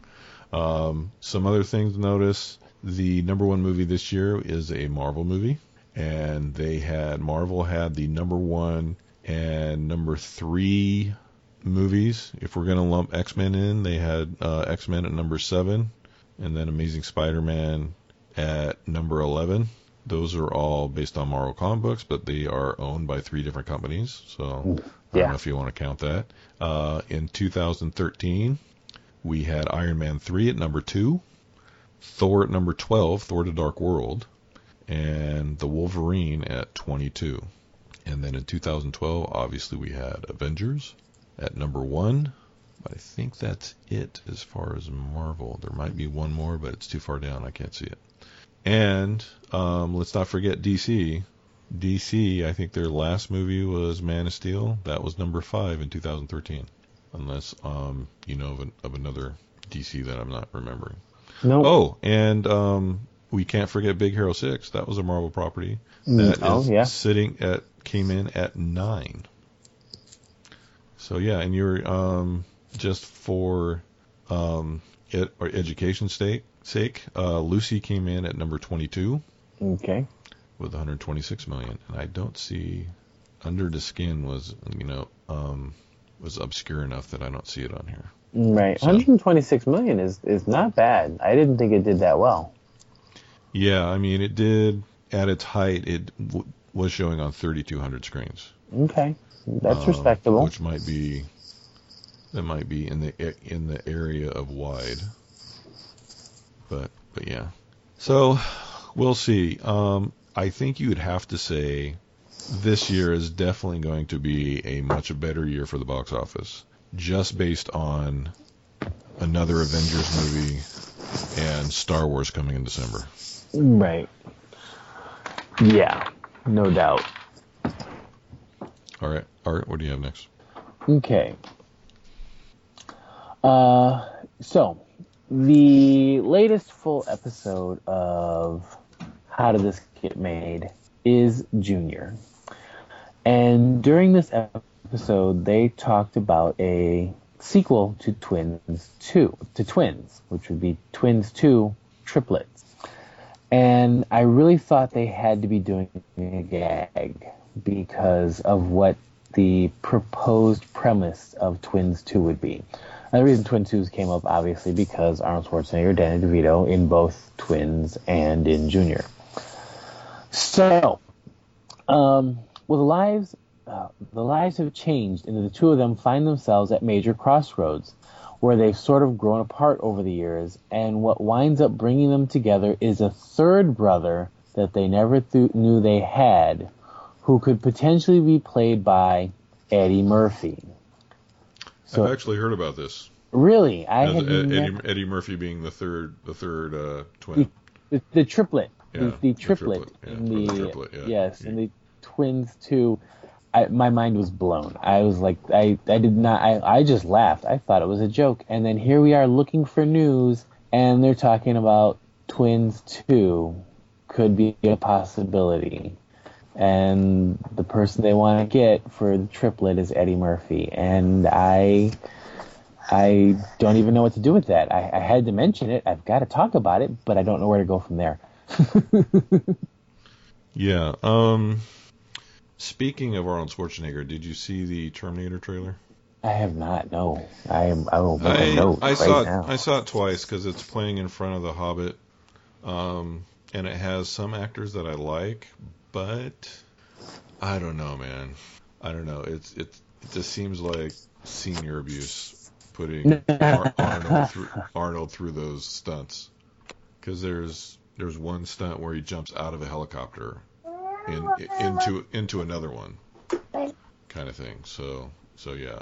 Some other things to notice. The number one movie this year is a Marvel movie, and Marvel had the number one and number three movies. If we're going to lump X-Men in, they had X-Men at number 7, and then Amazing Spider-Man at number 11. Those are all based on Marvel comic books, but they are owned by 3 different companies, so I don't know if you want to count that. In 2013, we had Iron Man 3 at number 2, Thor at number 12, Thor: The Dark World, and The Wolverine at 22. And then in 2012, obviously we had Avengers at number 1, but I think that's it as far as Marvel. There might be one more, but it's too far down. I can't see it. And let's not forget DC. DC, I think their last movie was Man of Steel. That was number 5 in 2013. Unless you know of another DC that I'm not remembering.
No. Nope.
Oh, and we can't forget Big Hero 6. That was a Marvel property. That came in at 9. So yeah, and you're just for education's sake, Lucy came in at number 22.
Okay.
With 126 million, and I don't see Under the Skin was obscure enough that I don't see it on here.
Right, so, 126 million is not bad. I didn't think it did that well.
Yeah, I mean it did at its height. It was showing on 3,200 screens.
Okay, that's respectable.
Which might be in the area of wide. But yeah, so we'll see. I think you would have to say this year is definitely going to be a much better year for the box office, just based on another Avengers movie and Star Wars coming in December.
Right. Yeah, no doubt.
All right, what do you have next?
Okay. So, the latest full episode of How Did This Get Made is Junior. And during this episode, they talked about a sequel to Twins 2, which would be Twins 2 Triplets. And I really thought they had to be doing a gag because of what the proposed premise of Twins 2 would be. And the reason Twins 2 came up, obviously, because Arnold Schwarzenegger, Danny DeVito in both Twins and in Junior. So, well, the lives have changed, and the two of them find themselves at major crossroads, where they've sort of grown apart over the years, and what winds up bringing them together is a third brother that they never knew they had, who could potentially be played by Eddie Murphy.
So, I've actually heard about this.
Really?
Eddie Murphy being the third twin.
The triplet.
Yeah,
the triplet. Yes, in the Twins 2. My mind was blown. I was like, I just laughed. I thought it was a joke. And then here we are looking for news, and they're talking about Twins 2 could be a possibility. And the person they want to get for the triplet is Eddie Murphy. And I don't even know what to do with that. I had to mention it. I've got to talk about it, but I don't know where to go from there.
Yeah. Speaking of Arnold Schwarzenegger, did you see the Terminator trailer?
I have not. No. I will make a note now.
I saw it twice because it's playing in front of The Hobbit, and it has some actors that I like, but I don't know, man. I don't know. It just seems like senior abuse putting Arnold through those stunts, because there's one stunt where he jumps out of a helicopter into another one, kind of thing. So yeah,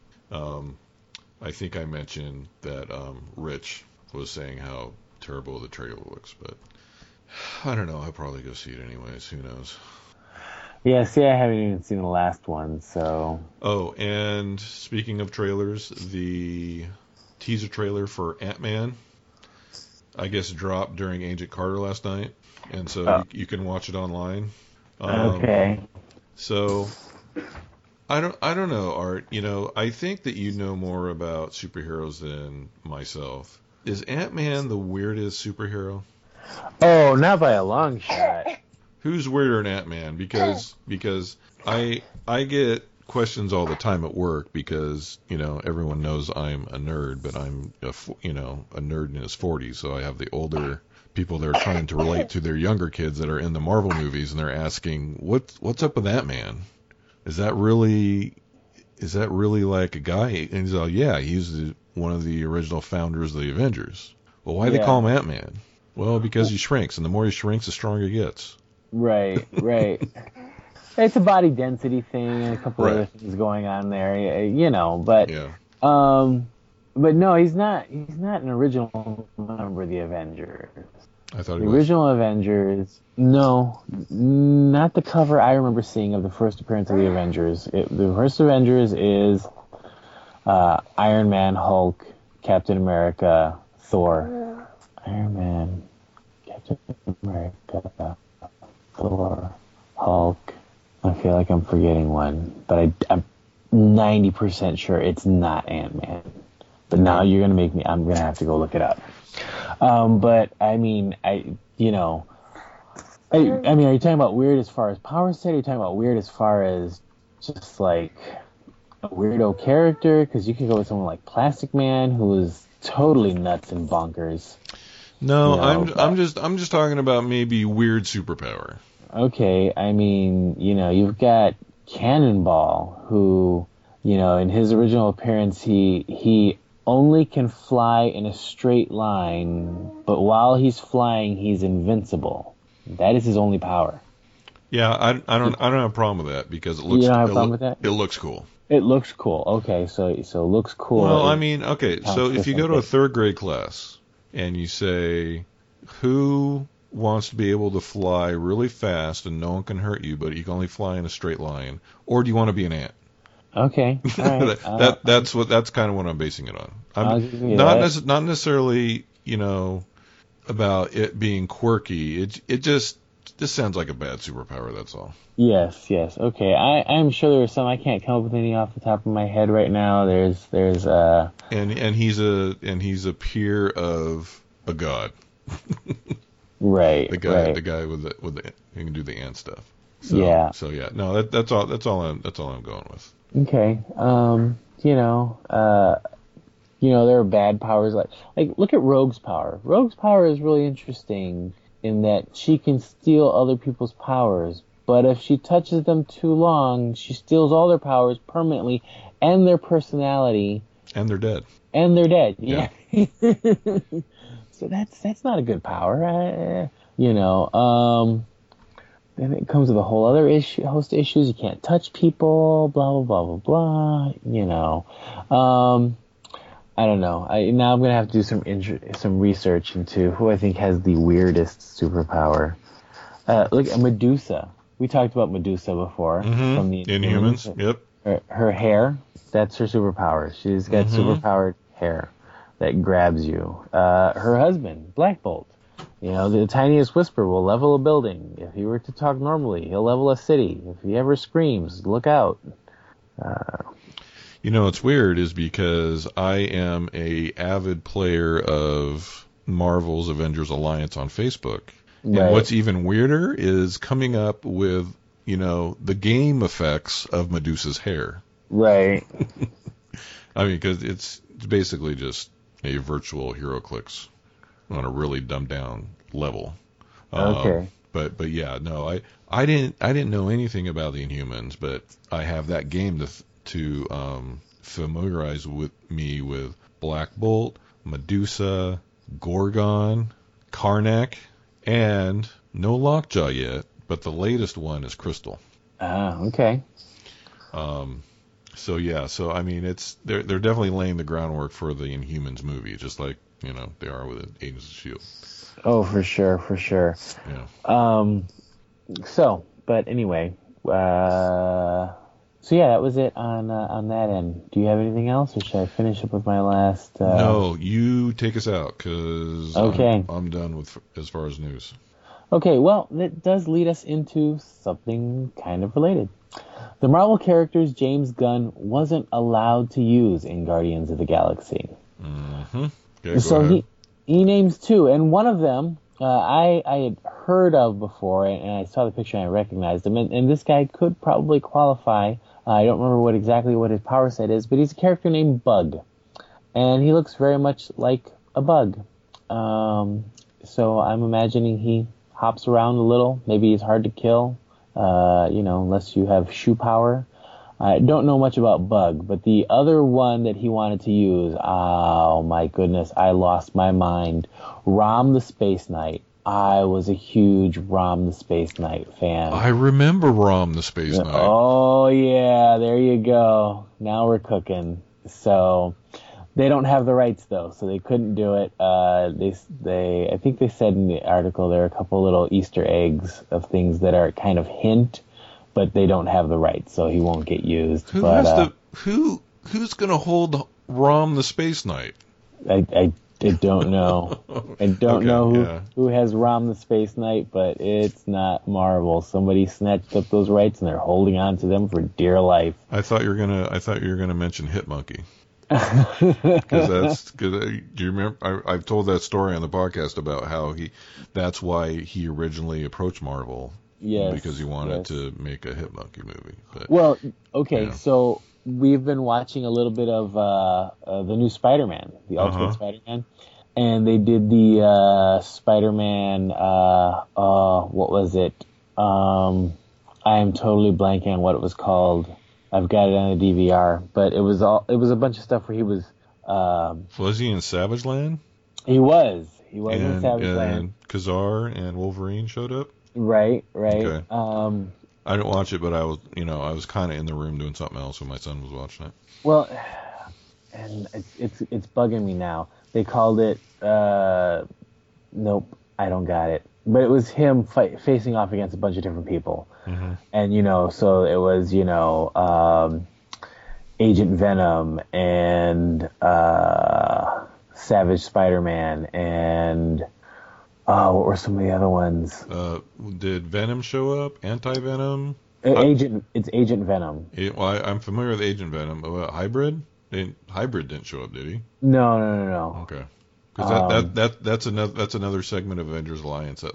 I think I mentioned that Rich was saying how terrible the trailer looks, but I don't know. I'll probably go see it anyways. Who knows?
Yeah, see, I haven't even seen the last one, so.
Oh, and speaking of trailers, the teaser trailer for Ant-Man, I guess, dropped during Agent Carter last night, and so you can watch it online.
Okay.
So I don't know, Art. I think that you know more about superheroes than myself. Is Ant-Man the weirdest superhero?
Oh, not by a long shot.
Who's weirder than Ant-Man? Because I get questions all the time at work because everyone knows I'm a nerd, but I'm a nerd in his 40s, so I have the older people that are trying to relate to their younger kids that are in the Marvel movies, and they're asking what's up with that man? Is that really like a guy? And he's like, yeah, he's one of the original founders of the Avengers. Well, why do they call him Ant-Man? Well, because he shrinks, and the more he shrinks, the stronger he gets.
Right. It's a body density thing and a couple other things going on there, but but no, he's not an original member of the Avengers.
I thought
the original Avengers. No, not the cover I remember seeing of the first appearance of the Avengers. The first Avengers is Iron Man, Hulk, Captain America, Thor. Iron Man, Captain America, Thor, Hulk. I feel like I'm forgetting one, but I'm 90% sure it's not Ant-Man. But now I'm going to have to go look it up. But I mean, are you talking about weird as far as power set? Or are you talking about weird as far as just like a weirdo character? Because you could go with someone like Plastic Man, who is totally nuts and bonkers.
No, I'm just talking about maybe weird superpower.
Okay, I mean, you've got Cannonball, who, in his original appearance, he only can fly in a straight line, but while he's flying, he's invincible. That is his only power.
Yeah, I don't have a problem with that because it looks.
You don't have a problem with that?
It looks cool.
It looks cool. Okay, so it looks cool.
Well, I mean, okay, so if you go to a third grade class and you say, who wants to be able to fly really fast and no one can hurt you, but you can only fly in a straight line, or do you want to be an ant?
Okay, all right.
That's kind of what I'm basing it on. I'm not necessarily, about it being quirky. It just sounds like a bad superpower. That's all.
Yes. Okay. I'm sure there's some. I can't come up with any off the top of my head right now. There's
and he's a peer of a god.
Right.
The guy with the who can do the ant stuff. So yeah. No, that's all I'm going with.
Okay. There are bad powers like look at Rogue's power. Rogue's power is really interesting in that she can steal other people's powers, but if she touches them too long, she steals all their powers permanently and their personality.
And they're dead.
Yeah. So that's not a good power. Then it comes with a whole other host of issues. You can't touch people, blah, blah, blah, blah, blah, I don't know. Now I'm going to have to do some research into who I think has the weirdest superpower. Look at Medusa. We talked about Medusa before.
Mm-hmm. From the Inhumans. Yep.
Her hair, that's her superpower. She's got superpowered hair that grabs you. Her husband, Black Bolt. The tiniest whisper will level a building. If he were to talk normally, he'll level a city. If he ever screams, look out.
What's weird is because I am a avid player of Marvel's Avengers Alliance on Facebook. Right. And what's even weirder is coming up with, the game effects of Medusa's hair.
Right.
I mean, because it's basically just a virtual HeroClix on a really dumbed down level.
Okay.
But yeah, no, I didn't know anything about the Inhumans, but I have that game to familiarize me with Black Bolt, Medusa, Gorgon, Karnak, and no Lockjaw yet, but the latest one is Crystal.
Okay.
So I mean, they're definitely laying the groundwork for the Inhumans movie, just like they are with Agents of S.H.I.E.L.D.
Oh, for sure.
Yeah.
But anyway, So yeah, that was it on that end. Do you have anything else, or should I finish up with my last?
No, you take us out because
Okay.
I'm done with as far as news.
Okay. Well, that does lead us into something kind of related. The Marvel characters James Gunn wasn't allowed to use in Guardians of the Galaxy.
Mm-hmm. Okay,
So
go ahead.
he names two, and one of them I had heard of before, and I saw the picture and I recognized him. And this guy could probably qualify. I don't remember exactly what his power set is, but he's a character named Bug, and he looks very much like a bug. So I'm imagining he hops around a little. Maybe he's hard to kill, unless you have shoe power. I don't know much about Bug, but the other one that he wanted to use, oh my goodness, I lost my mind. Rom the Space Knight. I was a huge Rom the Space Knight fan.
I remember Rom the Space Knight.
Oh yeah, there you go. Now we're cooking. So they don't have the rights though, so they couldn't do it. I think they said in the article there are a couple little Easter eggs of things that are kind of hint, but they don't have the rights, so he won't get used.
Who's gonna hold Rom the Space Knight?
I don't know. I don't know who has Rom the Space Knight, but it's not Marvel. Somebody snatched up those rights and they're holding on to them for dear life.
I thought you were gonna mention Hitmonkey. Because do you remember? I've told that story on the podcast about how that's why he originally approached Marvel.
Yes.
Because he wanted to make a Hitmonkey movie. But,
well, okay, so we've been watching a little bit of the new Spider-Man, the Ultimate Spider-Man, and they did the Spider-Man. What was it? I am totally blanking on what it was called. I've got it on a DVR, but it was a bunch of stuff where he was.
Was he in Savage Land?
He was in Savage Land.
And Kazar and Wolverine showed up.
Right.
Okay. I didn't watch it, but I was kind of in the room doing something else when my son was watching it.
Well, and it's bugging me now. They called it. Nope, I don't got it. But it was him facing off against a bunch of different people, and so it was Agent Venom and Savage Spider-Man and. What were some of the other ones?
Did Venom show up? Anti-Venom?
It's Agent Venom.
I'm familiar with Agent Venom. Hybrid? Hybrid didn't show up, did he?
No.
Okay. Because that's another segment of Avengers Alliance that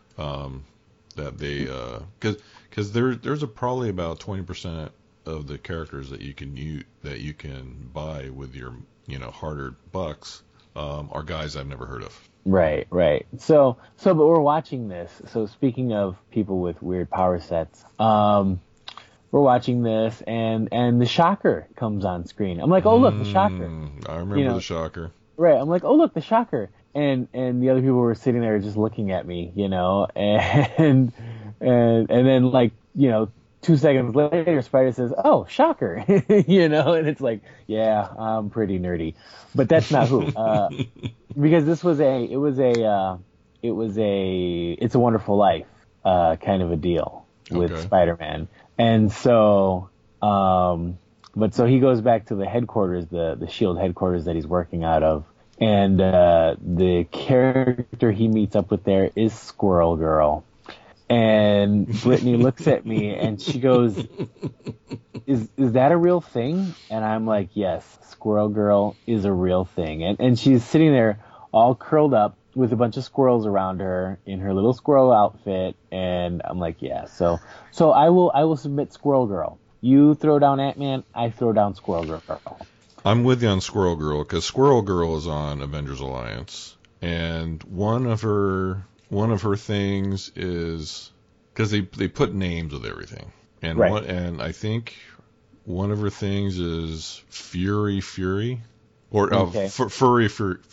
because there's probably about 20% of the characters that you can buy with your harder bucks are guys I've never heard of.
Right. So, but we're watching this. So, speaking of people with weird power sets, we're watching this, and the Shocker comes on screen. I'm like, oh look, the Shocker.
I remember the Shocker.
Right. I'm like, oh look, the Shocker, and the other people were sitting there just looking at me, and then 2 seconds later, Spider says, "Oh, Shocker," and it's like, yeah, I'm pretty nerdy, but that's not who. Because it's a It's a Wonderful Life kind of a deal with Spider-Man, and so so he goes back to the headquarters, the S.H.I.E.L.D. headquarters that he's working out of, and the character he meets up with there is Squirrel Girl, and Brittany looks at me and she goes, "Is that a real thing?" And I'm like, "Yes, Squirrel Girl is a real thing." And she's sitting there all curled up with a bunch of squirrels around her in her little squirrel outfit, and I'm like, "Yeah." So I will submit Squirrel Girl. You throw down Ant-Man, I throw down Squirrel Girl.
I'm with you on Squirrel Girl because Squirrel Girl is on Avengers Alliance, and one of her things is because they put names with everything, and and I think one of her things is Fury, or Furry.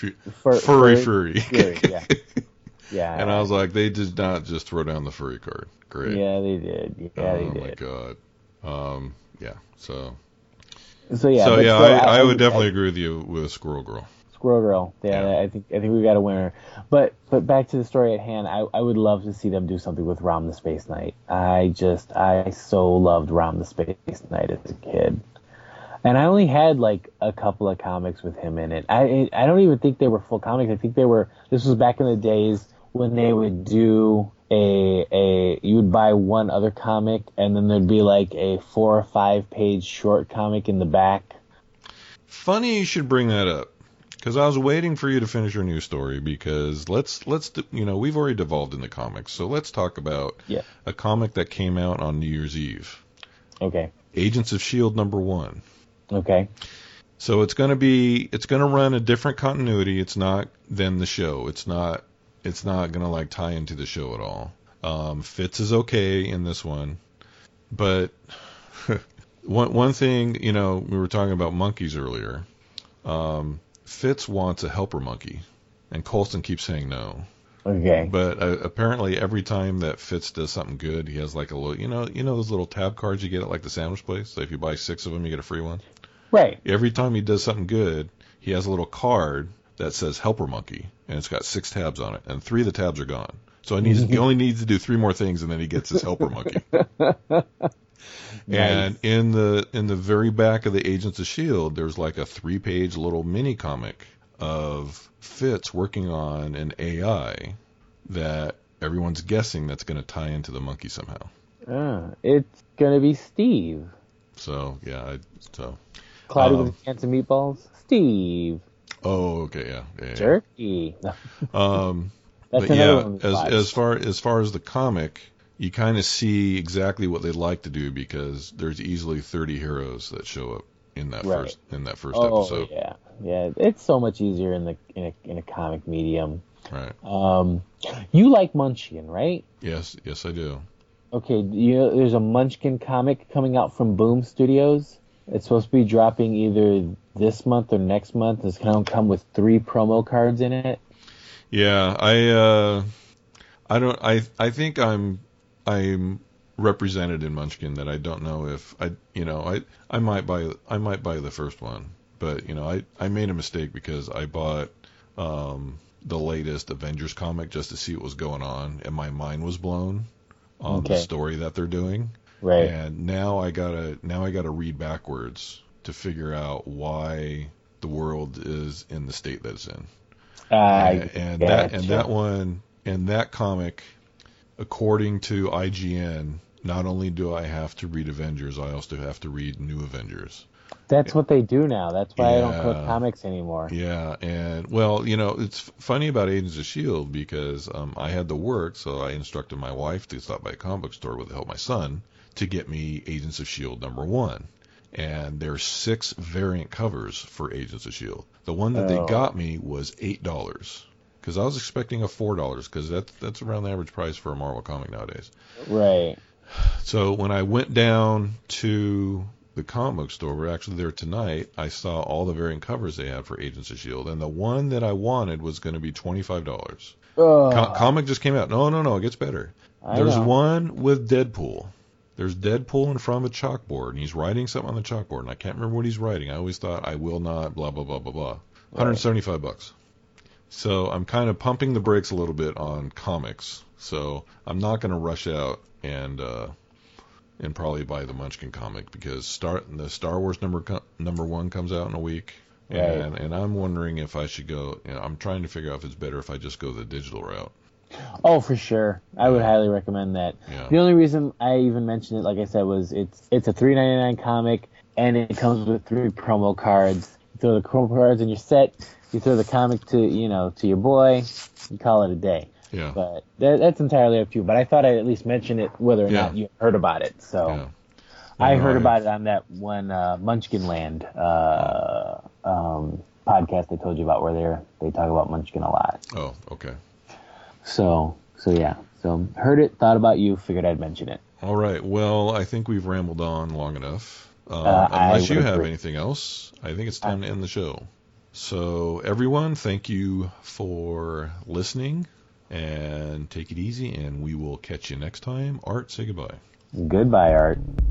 Yeah. Yeah.
And I was like, they did not just throw down the furry card. Great.
Yeah, they did.
Oh my god. Yeah. So
yeah,
I would definitely agree with you with Squirrel Girl.
Squirrel Girl. Yeah, I think we got a winner. But back to the story at hand. I would love to see them do something with Rom the Space Knight. I so loved Rom the Space Knight as a kid. And I only had like a couple of comics with him in it. I don't even think they were full comics. I think this was back in the days when they would do you would buy one other comic and then there'd be like a 4 or 5 page short comic in the back.
Funny you should bring that up, because I was waiting for you to finish your news story, because let's we've already devolved into comics, so let's talk about a comic that came out on New Year's Eve.
Okay.
Agents of S.H.I.E.L.D. #1.
Okay.
So it's gonna run a different continuity. It's not than the show. It's not gonna like tie into the show at all. Fitz is okay in this one, but one thing, we were talking about monkeys earlier. Fitz wants a helper monkey, and Coulson keeps saying no.
Okay.
But apparently every time that Fitz does something good, he has like a little, those little tab cards you get at like the sandwich place. So if you buy 6 of them, you get a free one.
Right.
Every time he does something good, he has a little card that says helper monkey, and it's got 6 tabs on it, and 3 of the tabs are gone. So he only needs to do 3 more things, and then he gets his helper monkey. And in the very back of the Agents of S.H.I.E.L.D., there's like a 3-page little mini comic of Fitz working on an AI that everyone's guessing that's going to tie into the monkey somehow.
It's going to be Steve.
So, yeah.
Cloudy with a chance of meatballs? Steve.
Oh, okay, yeah.
Jerky.
That's another one. As far as the comic, you kind of see exactly what they'd like to do, because there's easily 30 heroes that show up in that first episode.
Yeah. It's so much easier in a comic medium.
Right.
You like Munchkin, right?
Yes, I do.
Okay, there's a Munchkin comic coming out from Boom Studios. It's supposed to be dropping either this month or next month. It's going to come with 3 promo cards in it.
Yeah, I think I'm represented in Munchkin, that I don't know if I might buy the first one, but I made a mistake because I bought the latest Avengers comic just to see what was going on, and my mind was blown on the story that they're doing.
Right.
And now I gotta read backwards to figure out why the world is in the state that it's in. That comic, according to IGN, not only do I have to read Avengers, I also have to read New Avengers.
That's what they do now. That's why I don't collect comics anymore.
Yeah, and well, it's funny about Agents of S.H.I.E.L.D. because I had to work, so I instructed my wife to stop by a comic book store with the help of my son to get me Agents of S.H.I.E.L.D. #1. And there's 6 variant covers for Agents of S.H.I.E.L.D. The one that they got me was $8, because I was expecting a $4, because that's around the average price for a Marvel comic nowadays.
Right.
So when I went down to the comic book store, we're actually there tonight, I saw all the variant covers they had for Agents of S.H.I.E.L.D., and the one that I wanted was going to be $25. Comic just came out. No, it gets better. There's one with Deadpool. There's Deadpool in front of a chalkboard, and he's writing something on the chalkboard, and I can't remember what he's writing. I always thought, I will not, blah, blah, blah, blah, blah. $175. So I'm kind of pumping the brakes a little bit on comics. So I'm not going to rush out and probably buy the Munchkin comic, because the Star Wars number 1 comes out in a week, and I'm wondering if I should go. I'm trying to figure out if it's better if I just go the digital route.
Oh, for sure. I would highly recommend that. Yeah. The only reason I even mentioned it, like I said, was it's a $3.99 comic, and it comes with 3 promo cards. You throw the promo cards in your set, you throw the comic to your boy, you call it a day.
Yeah.
But that's entirely up to you. But I thought I'd at least mention it, whether or not you heard about it. So I heard about it on that one Munchkin Land podcast I told you about, where they talk about Munchkin a lot.
Oh, okay.
So yeah. So heard it, thought about you, figured I'd mention it.
All right. Well, I think we've rambled on long enough. Unless you have anything else, I think it's time to end the show. So everyone, thank you for listening, and take it easy, and we will catch you next time. Art, say goodbye.
Goodbye, Art.